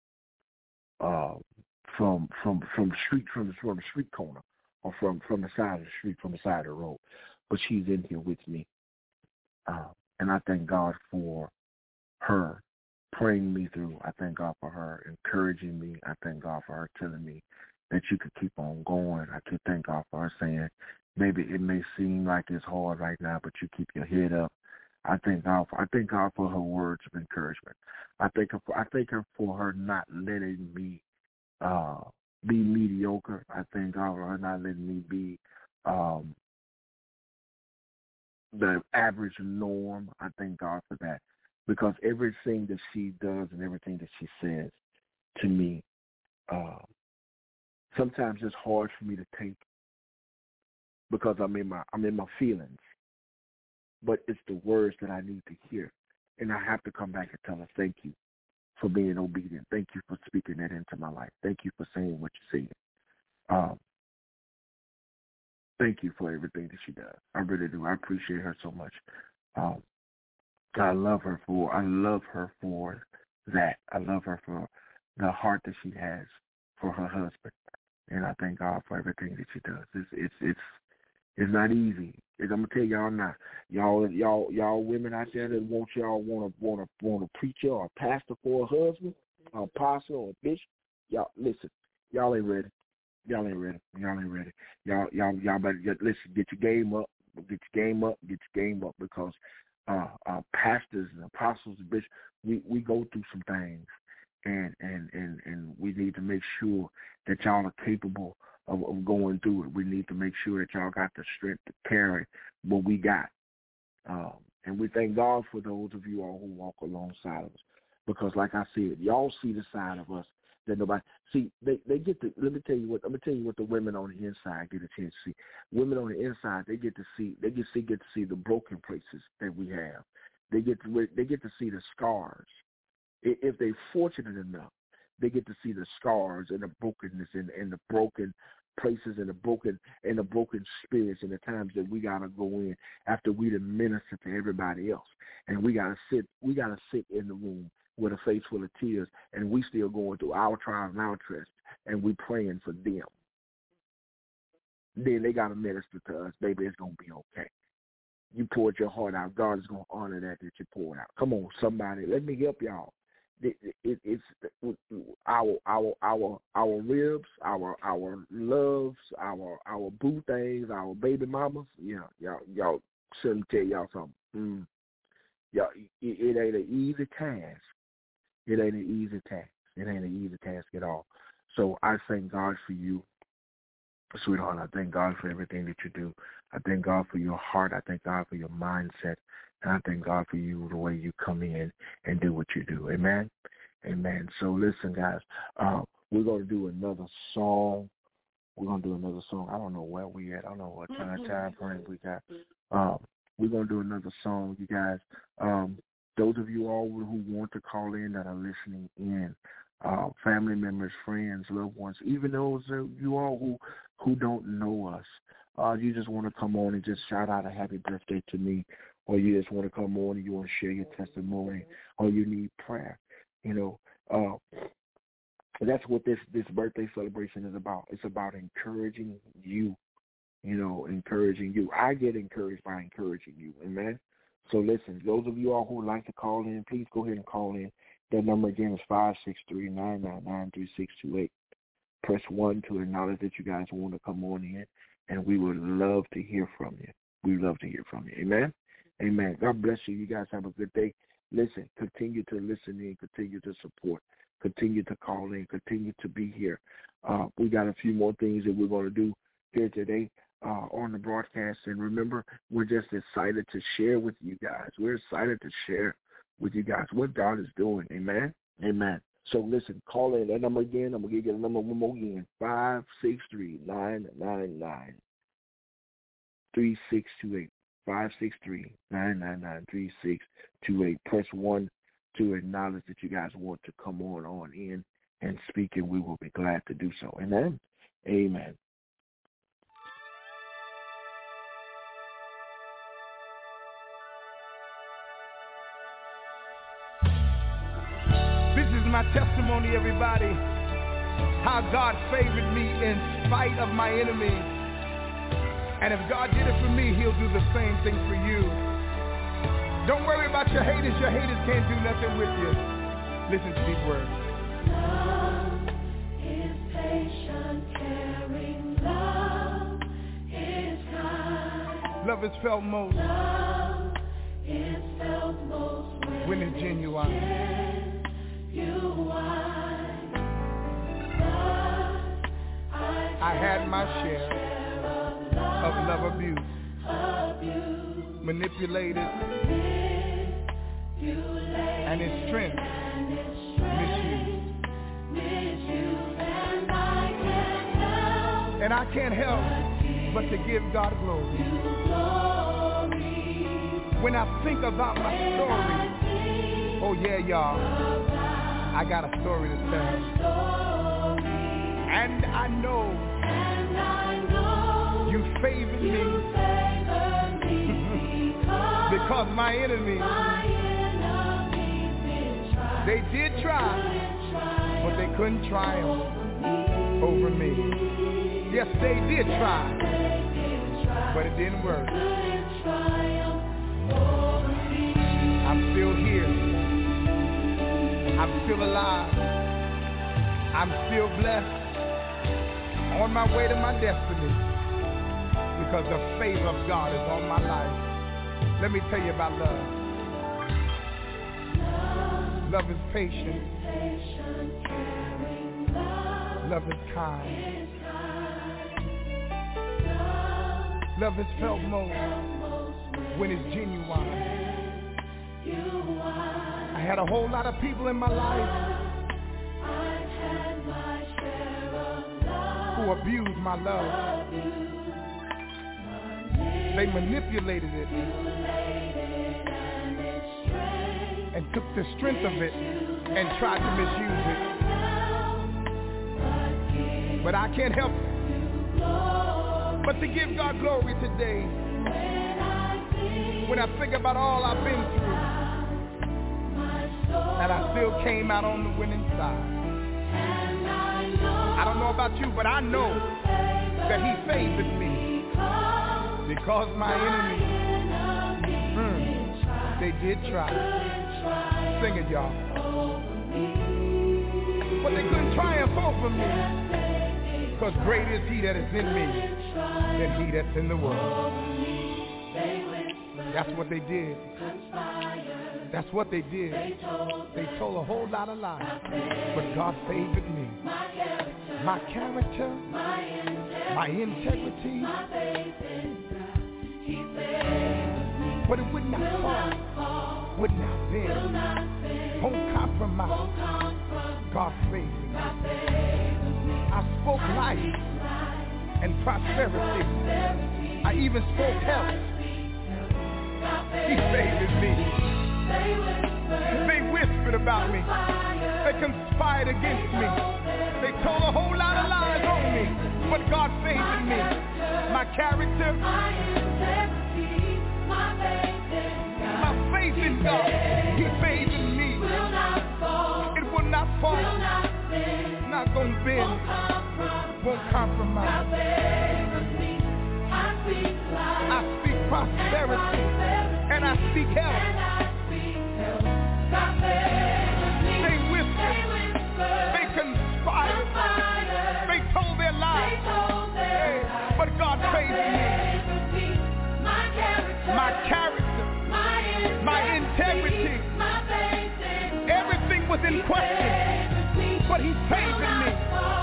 from the street corner, or from the side of the street, from the side of the road. But she's in here with me, and I thank God for her praying me through. I thank God for her encouraging me. I thank God for her telling me that you could keep on going. I could thank God for her saying, maybe it may seem like it's hard right now, but you keep your head up. I thank God for her words of encouragement. I thank her for her not letting me be mediocre. I thank God for her not letting me be the average norm. I thank God for that, because everything that she does and everything that she says to me, sometimes it's hard for me to take, because I'm in my feelings. But it's the words that I need to hear, and I have to come back and tell her thank you for being obedient. Thank you for speaking that into my life. Thank you for saying what you said. Thank you for everything that she does. I really do. I appreciate her so much. I love her for that. I love her for the heart that she has for her husband, and I thank God for everything that she does. It's not easy. I'm gonna tell y'all now, y'all women out there that want a preacher or a pastor for a husband, an apostle or a bishop. Y'all listen. Y'all ain't ready. Y'all better listen. Get your game up. Get your game up, because pastors and apostles and bishops, we go through some things, and we need to make sure that y'all are capable of going through it. We need to make sure that y'all got the strength to carry what we got. And we thank God for those of you all who walk alongside of us, because like I said, y'all see the side of us that nobody see. They get to, I'm gonna tell you what the women on the inside get a chance to see. Women on the inside, they get to see the broken places that we have. They get to see the scars. If they're fortunate enough, they get to see the scars and the brokenness and the broken places and the broken spirits, and the times that we gotta go in after we done minister to everybody else, and we gotta sit in the room with a face full of tears, and we still going through our trials and our tests, and we praying for them. Then they gotta minister to us, baby. It's gonna be okay. You poured your heart out. God is gonna honor that you poured out. Come on, somebody, let me help y'all. It's our ribs, our loves, our boo things, our baby mamas. Yeah, y'all. Let me tell y'all something. Y'all, it ain't an easy task. It ain't an easy task. It ain't an easy task at all. So I thank God for you, sweetheart. I thank God for everything that you do. I thank God for your heart. I thank God for your mindset. And I thank God for you, the way you come in and do what you do. Amen? Amen. So listen, guys, we're going to do another song. We're going to do another song. I don't know where we at. I don't know what time frame we got. We're going to do another song, you guys. Those of you all who want to call in that are listening in, family members, friends, loved ones, even those of you all who don't know us, you just want to come on and just shout out a happy birthday to me, or you just want to come on and you want to share your testimony, or you need prayer, that's what this birthday celebration is about. It's about encouraging you, encouraging you. I get encouraged by encouraging you, amen? So listen, those of you all who would like to call in, please go ahead and call in. That number again is 563-999-3628. Press 1 to acknowledge that you guys want to come on in, and we would love to hear from you. We would love to hear from you, amen? Amen. God bless you. You guys have a good day. Listen, continue to listen in, continue to support. Continue to call in, continue to be here. We got a few more things that we're going to do here today on the broadcast. And remember, we're just excited to share with you guys. We're excited to share with you guys what God is doing. Amen? Amen. So listen, call in. That number again, I'm going to give you the number one more again, 563-999-3628. 563-999-3628. Press 1 to acknowledge that you guys want to come on in and speak, and we will be glad to do so. Amen? Amen. This is my testimony, everybody, how God favored me in spite of my enemies. And if God did it for me, he'll do the same thing for you. Don't worry about your haters. Your haters can't do nothing with you. Listen to these words. Love is patient, caring. Love is kind. Love is felt most. Love is felt most when it's genuine. I had my share of love abuse. Manipulated, and its strength misused. And I can't help but to give God glory. When I think about my story, oh yeah, y'all, I got a story to tell. And I know you favored me. Because my enemies, they did try, but they couldn't triumph over me. Yes, they did try, but it didn't work. I'm still here. I'm still alive. I'm still blessed. On my way to my destiny, because the favor of God is on my life. Let me tell you about love. Love is patient. Love is kind. Love is felt most when it's genuine. I had a whole lot of people in my life who abused my love. They manipulated it and took the strength of it and tried to misuse it. But I can't help but to give God glory today. When I think about all I've been through, and I still came out on the winning side. I don't know about you, but I know that he favored me. Because my enemies, they did try. Sing it, y'all. But they couldn't triumph over me. Because great is he that is in me than he that's in the world. That's what they did. That's what they did. They told a whole lot of lies. But God favored me. My character, my integrity, but it would not fall, would not bend, won't compromise. God favored me. I spoke life prosperity. I even spoke health. He favored me. They whispered about me. They conspired against me. They told a whole lot of lies on me. But God favored me. My character, my faith in God, He favored me. It will not fall. Not gonna bend. Won't compromise. I speak prosperity and I speak health. They whispered, they conspired, they told their lies, but God favored me. My character, my integrity, everything was in question, but He favored me.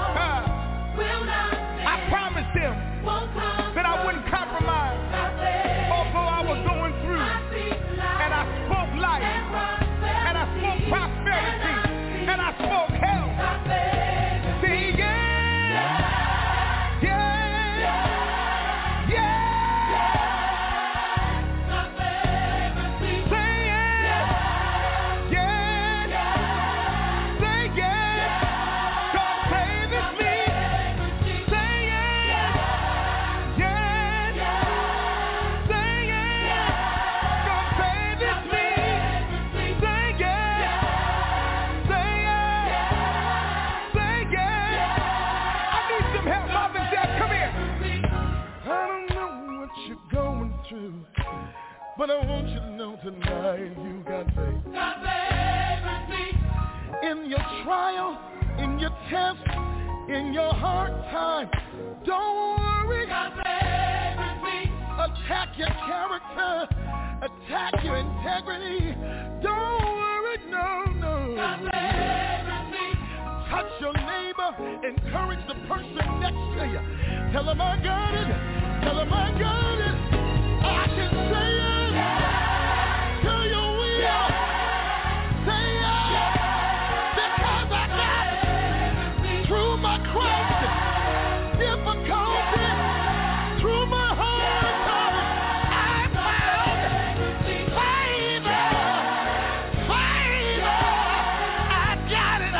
I promised Him that I wouldn't compromise, although I was going through, and I spoke life, and I spoke prosperity, and I spoke health. Say yeah, yeah, yeah. Say yeah, yeah, say yeah. God favors me. Say yeah, yeah, say yeah. God favors me. Say yeah, say yeah, say yeah. I need some help, Mom and Dad. Come here. I don't know what you're going through, but I want you to know tonight you got faith. God favors me. In your trial, in your test, in your hard time, don't worry. God favors me. Attack your character, attack your integrity. Don't worry, no. God favors me. Touch your neighbor, encourage the person next to you. Tell them I got it, tell them I got it. I can say it. Till you will. Say it. Because I got it. Through my crisis, difficulty, through my hard times, I found favor. I got it.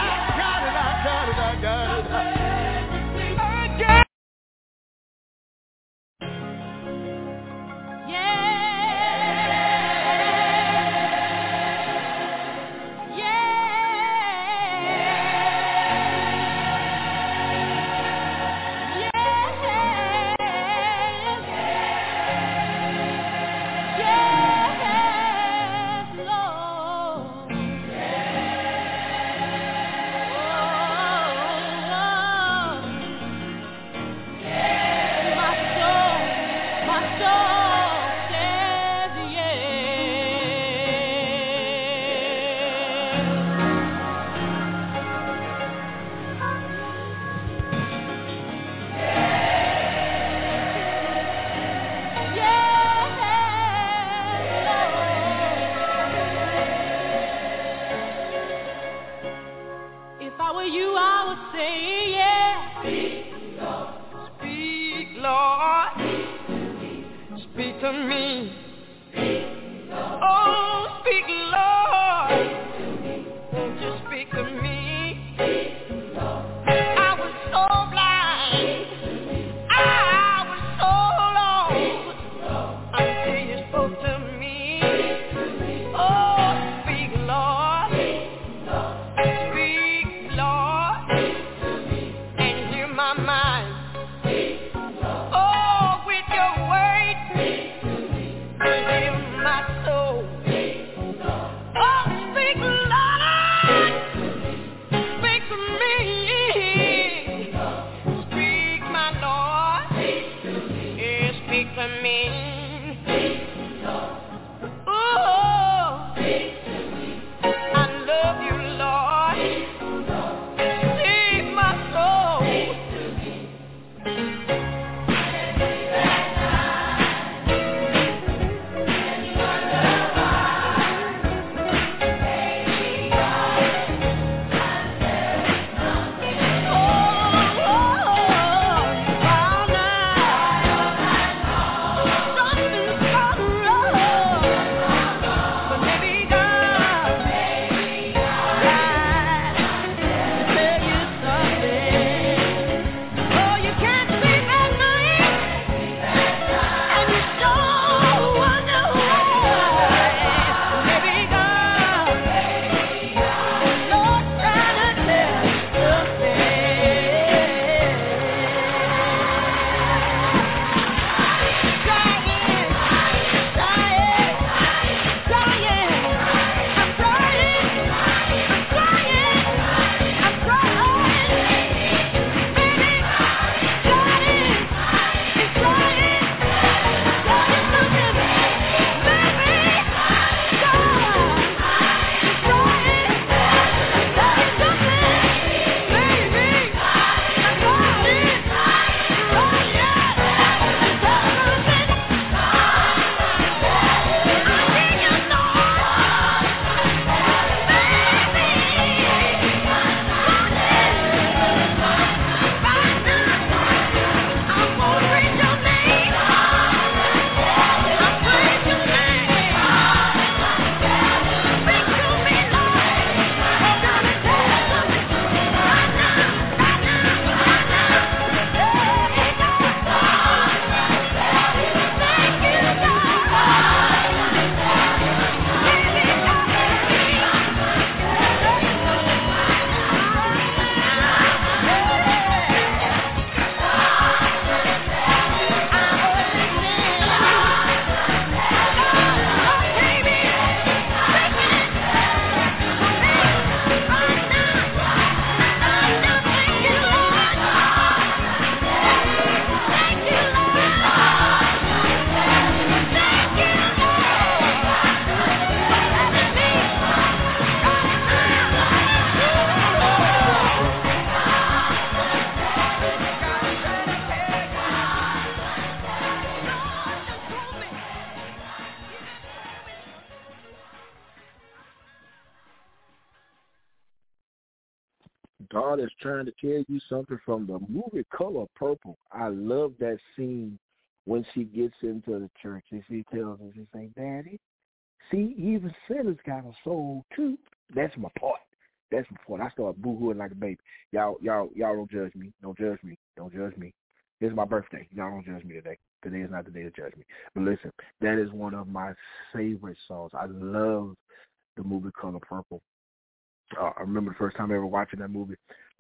God is trying to tell you something from the movie Color Purple. I love that scene when she gets into the church and she tells her, she say, Daddy, see, even sinners got a soul too. That's my point. That's my point. I start boo-hooing like a baby. Y'all don't judge me. Don't judge me. Don't judge me. It's my birthday. Y'all don't judge me today. Today is not the day to judge me. But listen, that is one of my favorite songs. I love the movie Color Purple. I remember the first time ever watching that movie.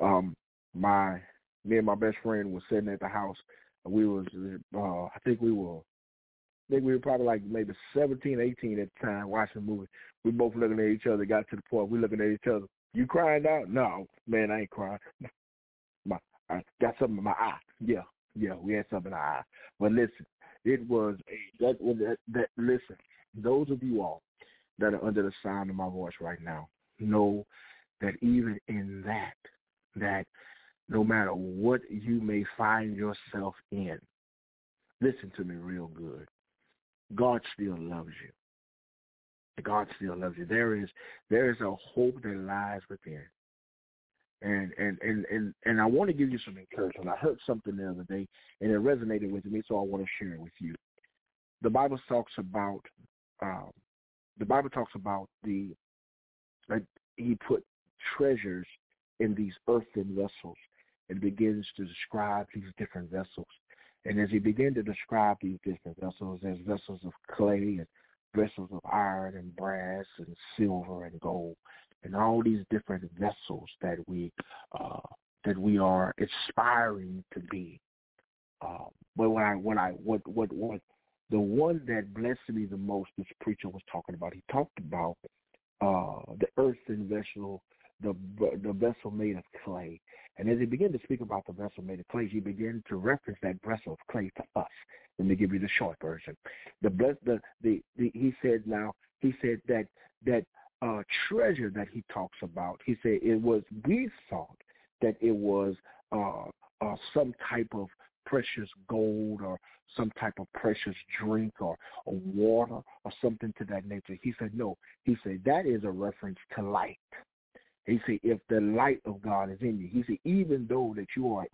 Me and my best friend was sitting at the house. We was, I think we were probably like maybe 17, 18 at the time watching the movie. We both looking at each other. Got to the point we looking at each other. You crying out? No, man, I ain't crying. I got something in my eye. Yeah, we had something in our eye. But listen, it was listen, those of you all that are under the sound of my voice right now know that even in that no matter what you may find yourself in, listen to me real good. God still loves you. God still loves you. There is a hope that lies within. And I want to give you some encouragement. I heard something the other day, and it resonated with me, so I want to share it with you. The Bible talks about he put treasures in these earthen vessels, and begins to describe these different vessels. And as he began to describe these different vessels, there's vessels of clay and vessels of iron and brass and silver and gold, and all these different vessels that we are aspiring to be. But the one that blessed me the most, this preacher was talking about, he talked about the earthen vessel, the vessel made of clay. And as he began to speak about the vessel made of clay, he began to reference that vessel of clay to us. Let me give you the short version. He said that treasure that he talks about, he said we thought that it was some type of precious gold or some type of precious drink or water or something to that nature. He said, no. He said, that is a reference to light. He said, if the light of God is in you, he said, even though that you are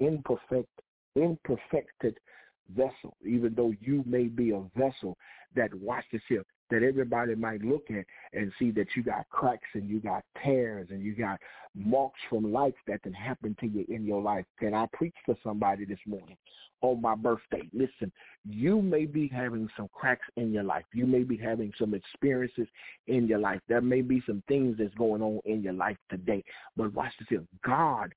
imperfected vessel, even though you may be a vessel that, watch this here, that everybody might look at and see that you got cracks and you got tears and you got marks from life that can happen to you in your life. Can I preach to somebody this morning on my birthday? Listen, you may be having some cracks in your life. You may be having some experiences in your life. There may be some things that's going on in your life today. But watch this here. God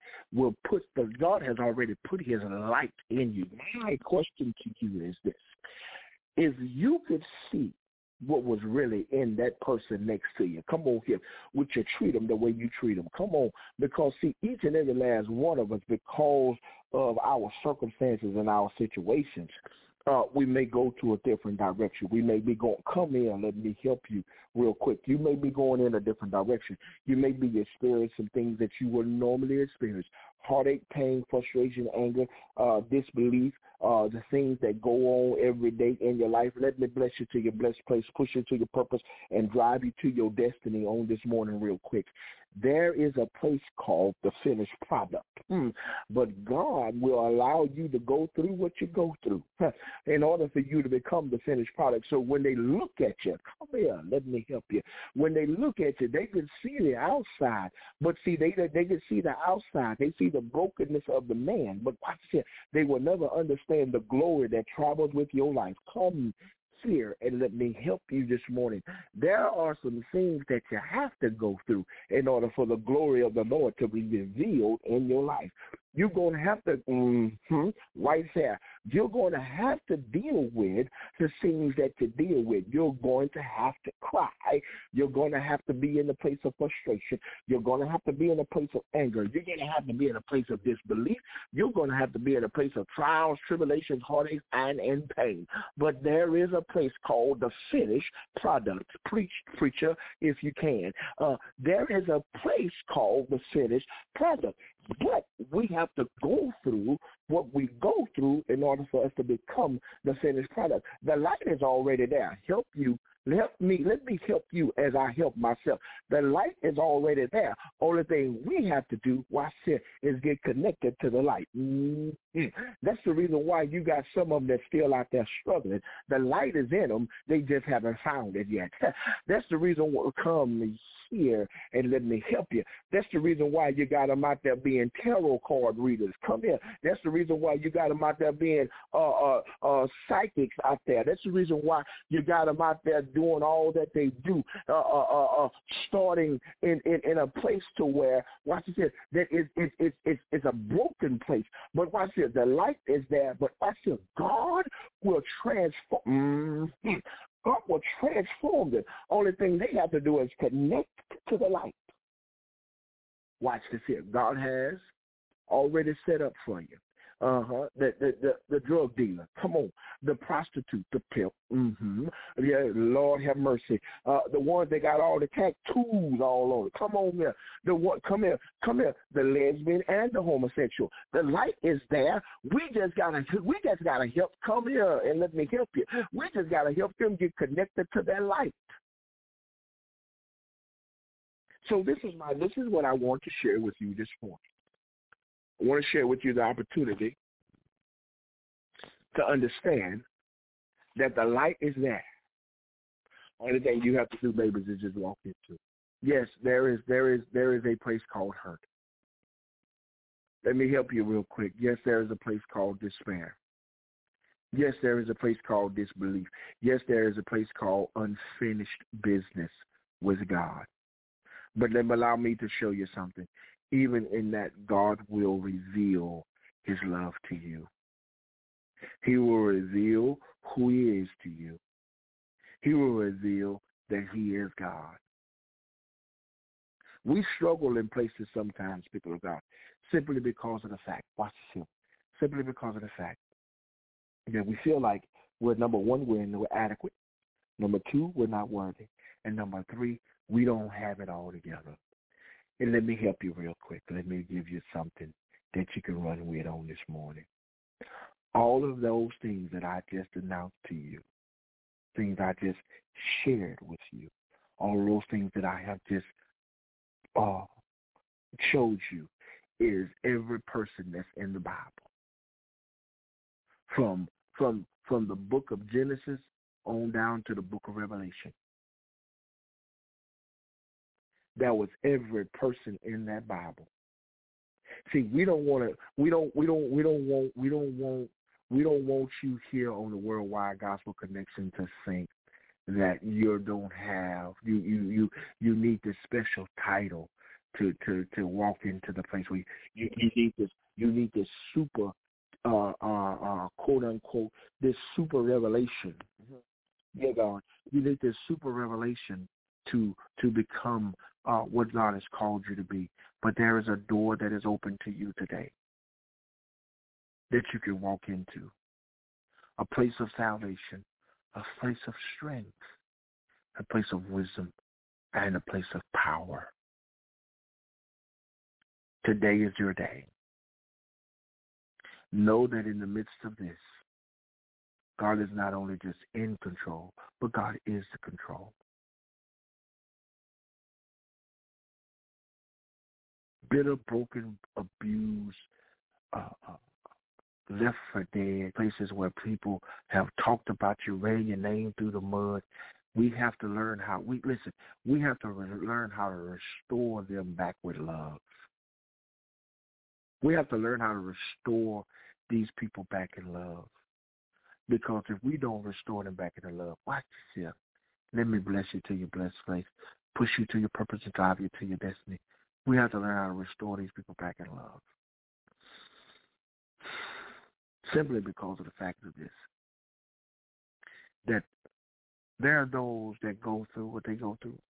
has already put his light in you. My question to you is this. If you could see what was really in that person next to you. Come on here. Would you treat them the way you treat them? Come on. Because, see, each and every last one of us, because of our circumstances and our situations, we may go to a different direction. We may be going, come here and let me help you real quick. You may be going in a different direction. You may be experiencing some things that you wouldn't normally experience. Heartache, pain, frustration, anger, disbelief, the things that go on every day in your life. Let me bless you to your blessed place, push you to your purpose, and drive you to your destiny on this morning real quick. There is a place called the finished product. But God will allow you to go through what you go through in order for you to become the finished product. So when they look at you, come here, let me help you. When they look at you, they can see the outside. But see, they can see the outside. They see the brokenness of the man. But watch this. They will never understand the glory that travels with your life. Come here and let me help you this morning. There are some things that you have to go through in order for the glory of the Lord to be revealed in your life. You're going to have to, right there, you're going to have to deal with the things that you deal with. You're going to have to cry. You're going to have to be in a place of frustration. You're going to have to be in a place of anger. You're going to have to be in a place of disbelief. You're going to have to be in a place of trials, tribulations, heartaches, and pain. But there is a place called the finished product. Preacher, if you can. There is a place called the finished product. But we have to go through what we go through in order for us to become the finished product. The light is already there. Help you Let me help you as I help myself. The light is already there. Only thing we have to do, watch this, is get connected to the light. Mm-hmm. That's the reason why you got some of them that's still out there struggling. The light is in them. They just haven't found it yet. That's the reason why come here and let me help you. That's the reason why you got them out there being tarot card readers. Come here. That's the reason why you got them out there being psychics out there. That's the reason why you got them out there doing all that they do, starting in a place to where, watch this, that it's a broken place. But watch this, the light is there, but watch this, God will transform. God will transform them. Only thing they have to do is connect to the light. Watch this here. God has already set up for you. The drug dealer. Come on. The prostitute, the pimp. Yeah, Lord have mercy. The ones that got all the tattoos all on it. Come on here. Come here. The lesbian and the homosexual. The light is there. We just gotta help. Come here and let me help you. We just gotta help them get connected to that light. So this is what I want to share with you this morning. I want to share with you the opportunity to understand that the light is there. Only thing you have to do, babies, is just walk into. Yes, there is a place called hurt. Let me help you real quick. Yes, there is a place called despair. Yes, there is a place called disbelief. Yes, there is a place called unfinished business with God. But allow me to show you something. Even in that, God will reveal his love to you. He will reveal who he is to you. He will reveal that he is God. We struggle in places sometimes, people of God, simply because of the fact, watch this here, simply because of the fact that we feel like we're, number one, we're inadequate. Number two, we're not worthy. And number three, we don't have it all together. And let me help you real quick. Let me give you something that you can run with on this morning. All of those things that I just announced to you, things I just shared with you, all of those things that I have just showed you is every person that's in the Bible. From the book of Genesis on down to the book of Revelation. That was every person in that Bible. See, we don't want you here on the Worldwide Gospel Connection to think that you don't have you need this special title to walk into the place where you need this super quote unquote this super revelation. Yeah, God, you need this super revelation to become what God has called you to be. But there is a door that is open to you today that you can walk into. A place of salvation, a place of strength, a place of wisdom, and a place of power. Today is your day. Know that in the midst of this, God is not only just in control, but God is the control. Bitter, broken, abused, left for dead, places where people have talked about you, ran your name through the mud. We have to learn how, we have to learn how to restore them back with love. We have to learn how to restore these people back in love. Because if we don't restore them back into love, watch yourself. Let me bless you to your blessed place, push you to your purpose and drive you to your destiny. We have to learn how to restore these people back in love. Simply because of the fact of this, that there are those that go through what they go through.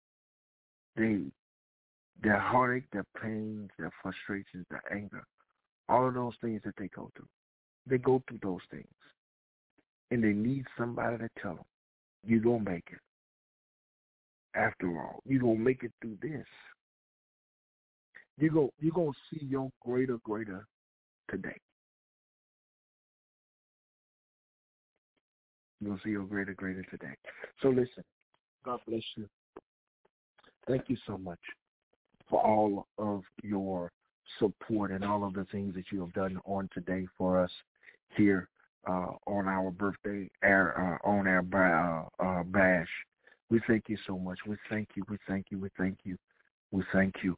Their heartache, their pains, their frustrations, their anger, all of those things that they go through. They go through those things. And they need somebody to tell them, you're going to make it. After all, you're going to make it through this. You're going to see your greater today. You'll see your greater today. So listen, God bless you. Thank you so much for all of your support and all of the things that you have done on today for us here on our birthday on our bash. We thank you so much. We thank you. We thank you. We thank you. We thank you.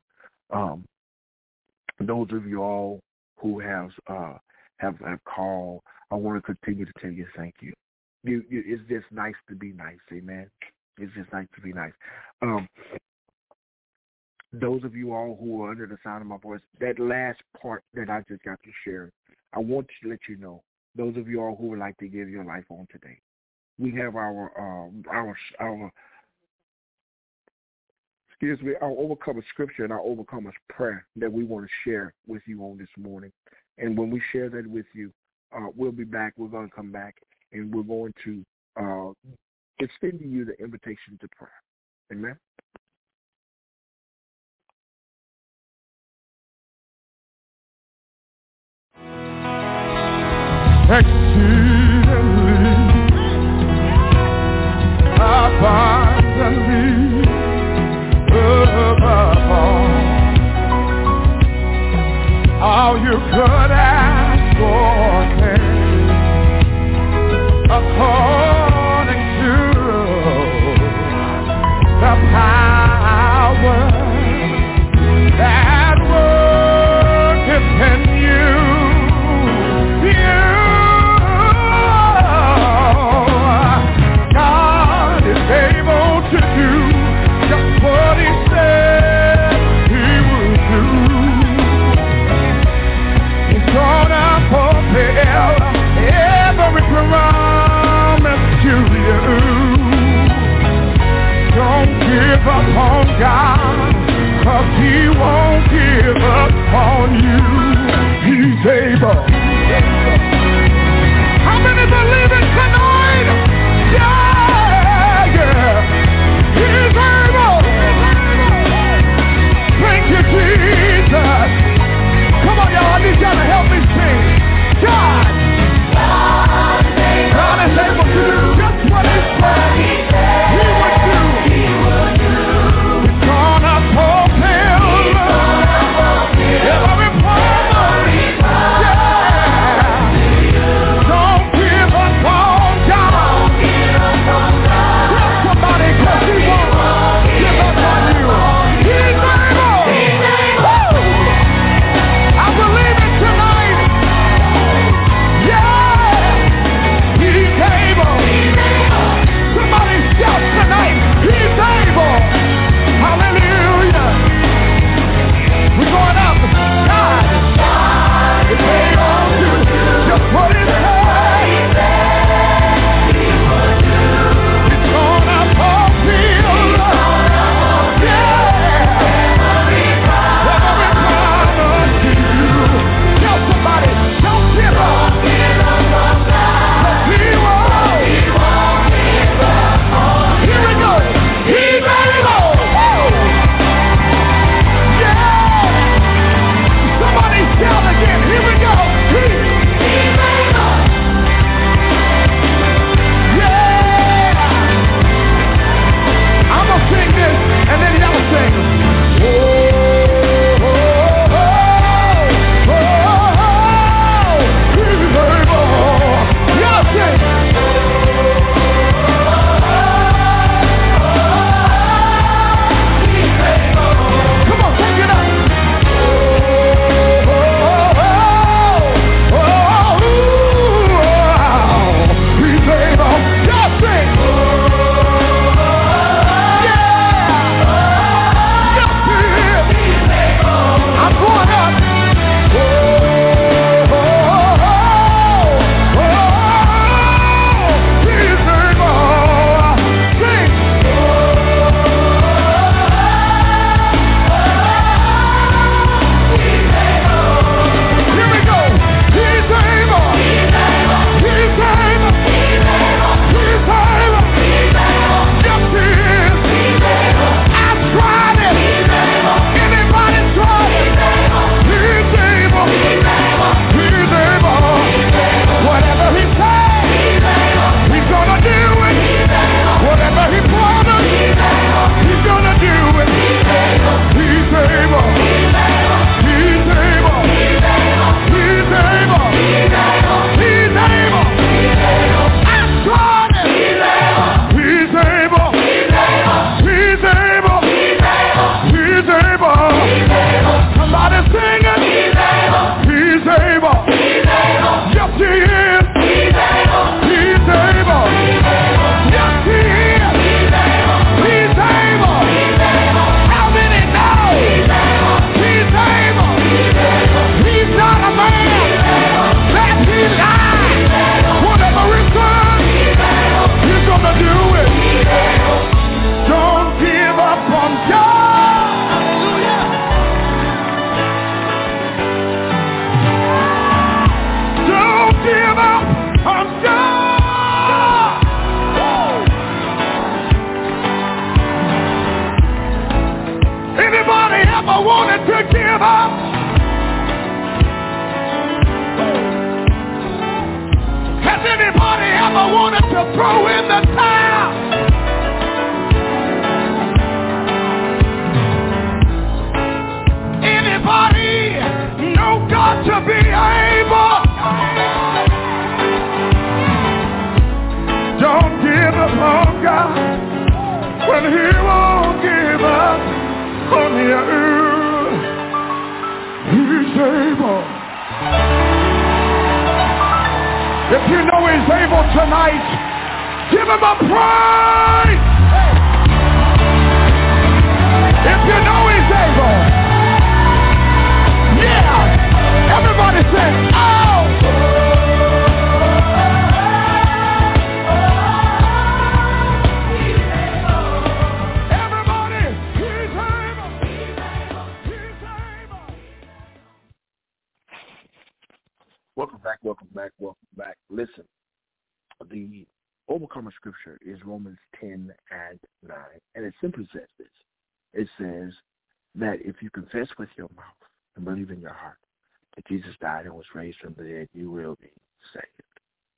Those of you all who have called, I want to continue to tell you thank you. It's just nice to be nice, amen. It's just nice to be nice. Those of you all who are under the sound of my voice, that last part that I just got to share, I want to let you know. Those of you all who would like to give your life on today, we have our overcomer scripture and our overcomer's prayer that we want to share with you on this morning. And when we share that with you, we'll be back. We're going to come back, and we're going to extend to you the invitation to prayer. Amen. Exceedingly, abundantly, above all you could ask for, according to the power that worketh in you. God is able to do just what he said he would do. He's gonna fulfill every promise to you. Don't give up on God, 'cause he won't give up on you. He's able. How many believe it tonight? Yeah, yeah. He's able. Thank you, Jesus. Come on, y'all. I need y'all to help me sing. God is able to do just what he said he would do. He's gonna fulfill every promise. Yeah. Don't give up on God. Tell somebody, 'cause he won't give up on you. He's able. Woo! I believe it tonight. wanted to throw in the towel. Anybody know God to be able? Don't give up on God when He won't give up on you. He's able. If you know He's able tonight, give Him a praise. If you know He's able, yeah, everybody say, oh. Everybody, He's able. He's able. Welcome back. Listen, the overcomer scripture is Romans 10 and 9, and it simply says this. It says that if you confess with your mouth and believe in your heart that Jesus died and was raised from the dead, you will be saved.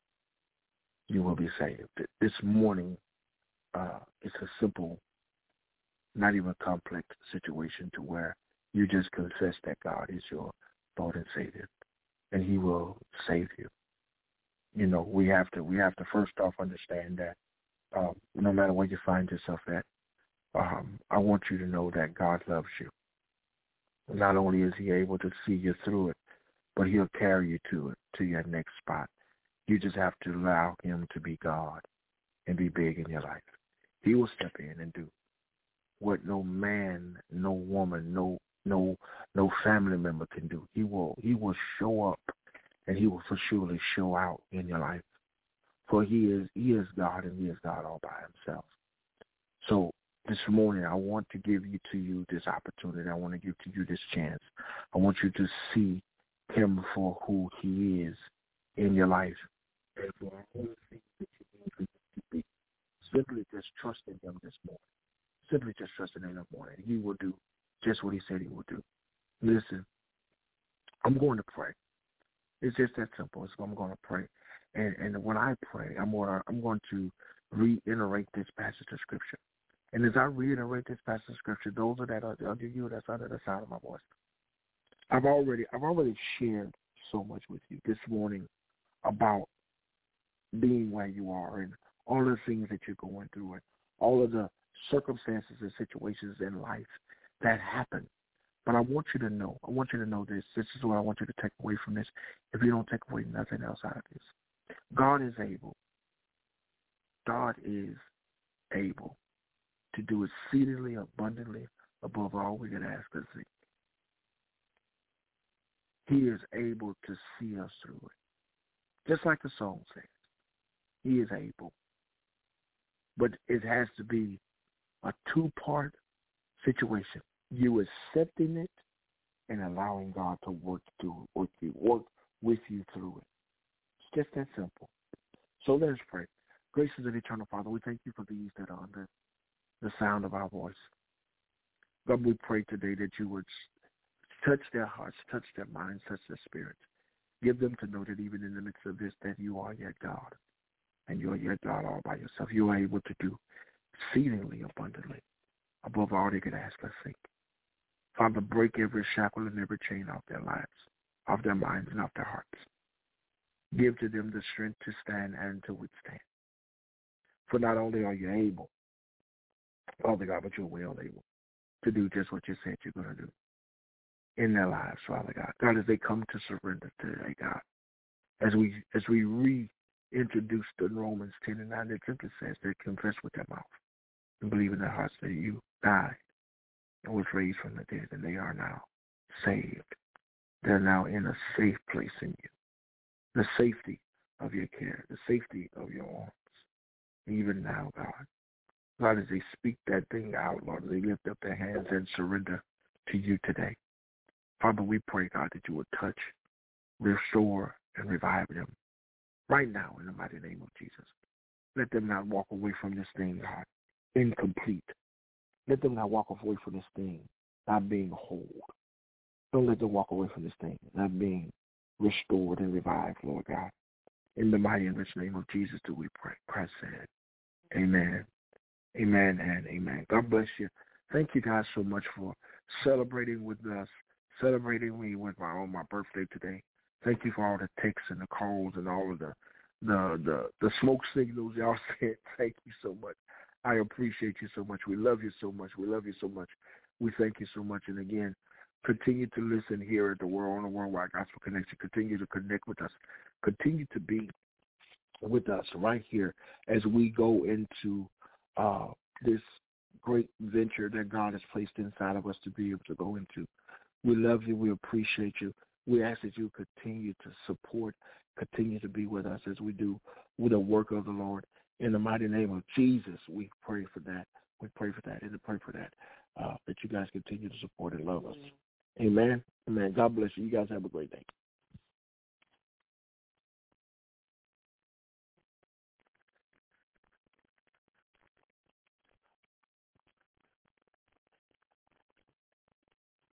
You will be saved. This morning, it's a simple, not even complex situation to where you just confess that God is your Lord and Savior, and He will save you. You know, we have to first off understand that no matter where you find yourself at, I want you to know that God loves you. Not only is He able to see you through it, but He'll carry you to your next spot. You just have to allow Him to be God and be big in your life. He will step in and do what no man, no woman, no family member can do. He will show up, and He will for surely show out in your life. For He is God, and He is God all by Himself. So this morning, I want to give to you this opportunity. I want to give to you this chance. I want you to see Him for who He is in your life. And for all the things that you need for Him to be. Simply just trust in Him this morning. Simply just trust in Him this morning. He will do just what He said He will do. Listen, I'm going to pray. It's just that simple. So I'm going to pray. And when I pray, I'm going to reiterate this passage of Scripture. And as I reiterate this passage of Scripture, those that are under you, that's under the sound of my voice. I've already shared so much with you this morning about being where you are and all the things that you're going through and all of the circumstances and situations in life that happen. But I want you to know this. This is what I want you to take away from this. If you don't take away nothing else out of this. God is able. God is able to do exceedingly abundantly above all we can ask or think. He is able to see us through it. Just like the song says, He is able. But it has to be a two-part situation. You accepting it and allowing God to work with you through it. It's just that simple. So let us pray. Gracious and eternal Father, we thank you for these that are under the sound of our voice. God, we pray today that you would touch their hearts, touch their minds, touch their spirits. Give them to know that even in the midst of this, that you are yet God, and you are yet God all by yourself. You are able to do exceedingly abundantly above all they could ask or think. Father, break every shackle and every chain off their lives, off their minds, and off their hearts. Give to them the strength to stand and to withstand. For not only are you able, Father God, but you're well able to do just what you said you're going to do in their lives, Father God. God, as they come to surrender today, God, as we reintroduce the Romans 10 and 9, it simply says they confess with their mouth and believe in their hearts that you died and was raised from the dead, and they are now saved. They're now in a safe place in you, the safety of your care, the safety of your arms. Even now, God, God, as they speak that thing out, Lord, they lift up their hands and surrender to you today. Father, we pray, God, that you would touch, restore, and revive them right now in the mighty name of Jesus. Let them not walk away from this thing, God, incomplete. Let them not walk away from this thing not being whole. Don't let them walk away from this thing not being restored and revived, Lord God. In the mighty and rich name of Jesus do we pray. Christ said, amen. Amen and amen. God bless you. Thank you guys so much for celebrating with us, celebrating me with on my birthday today. Thank you for all the texts and the calls and all of the smoke signals y'all sent. Thank you so much. I appreciate you so much. We love you so much. We love you so much. We thank you so much. And again, continue to listen here at the World on the Worldwide Gospel Connection. Continue to connect with us. Continue to be with us right here as we go into this great venture that God has placed inside of us to be able to go into. We love you. We appreciate you. We ask that you continue to support, continue to be with us as we do with the work of the Lord. In the mighty name of Jesus, we pray for that. We pray for that and to pray for that, that you guys continue to support and love us. Amen. Amen. God bless you. You guys have a great day.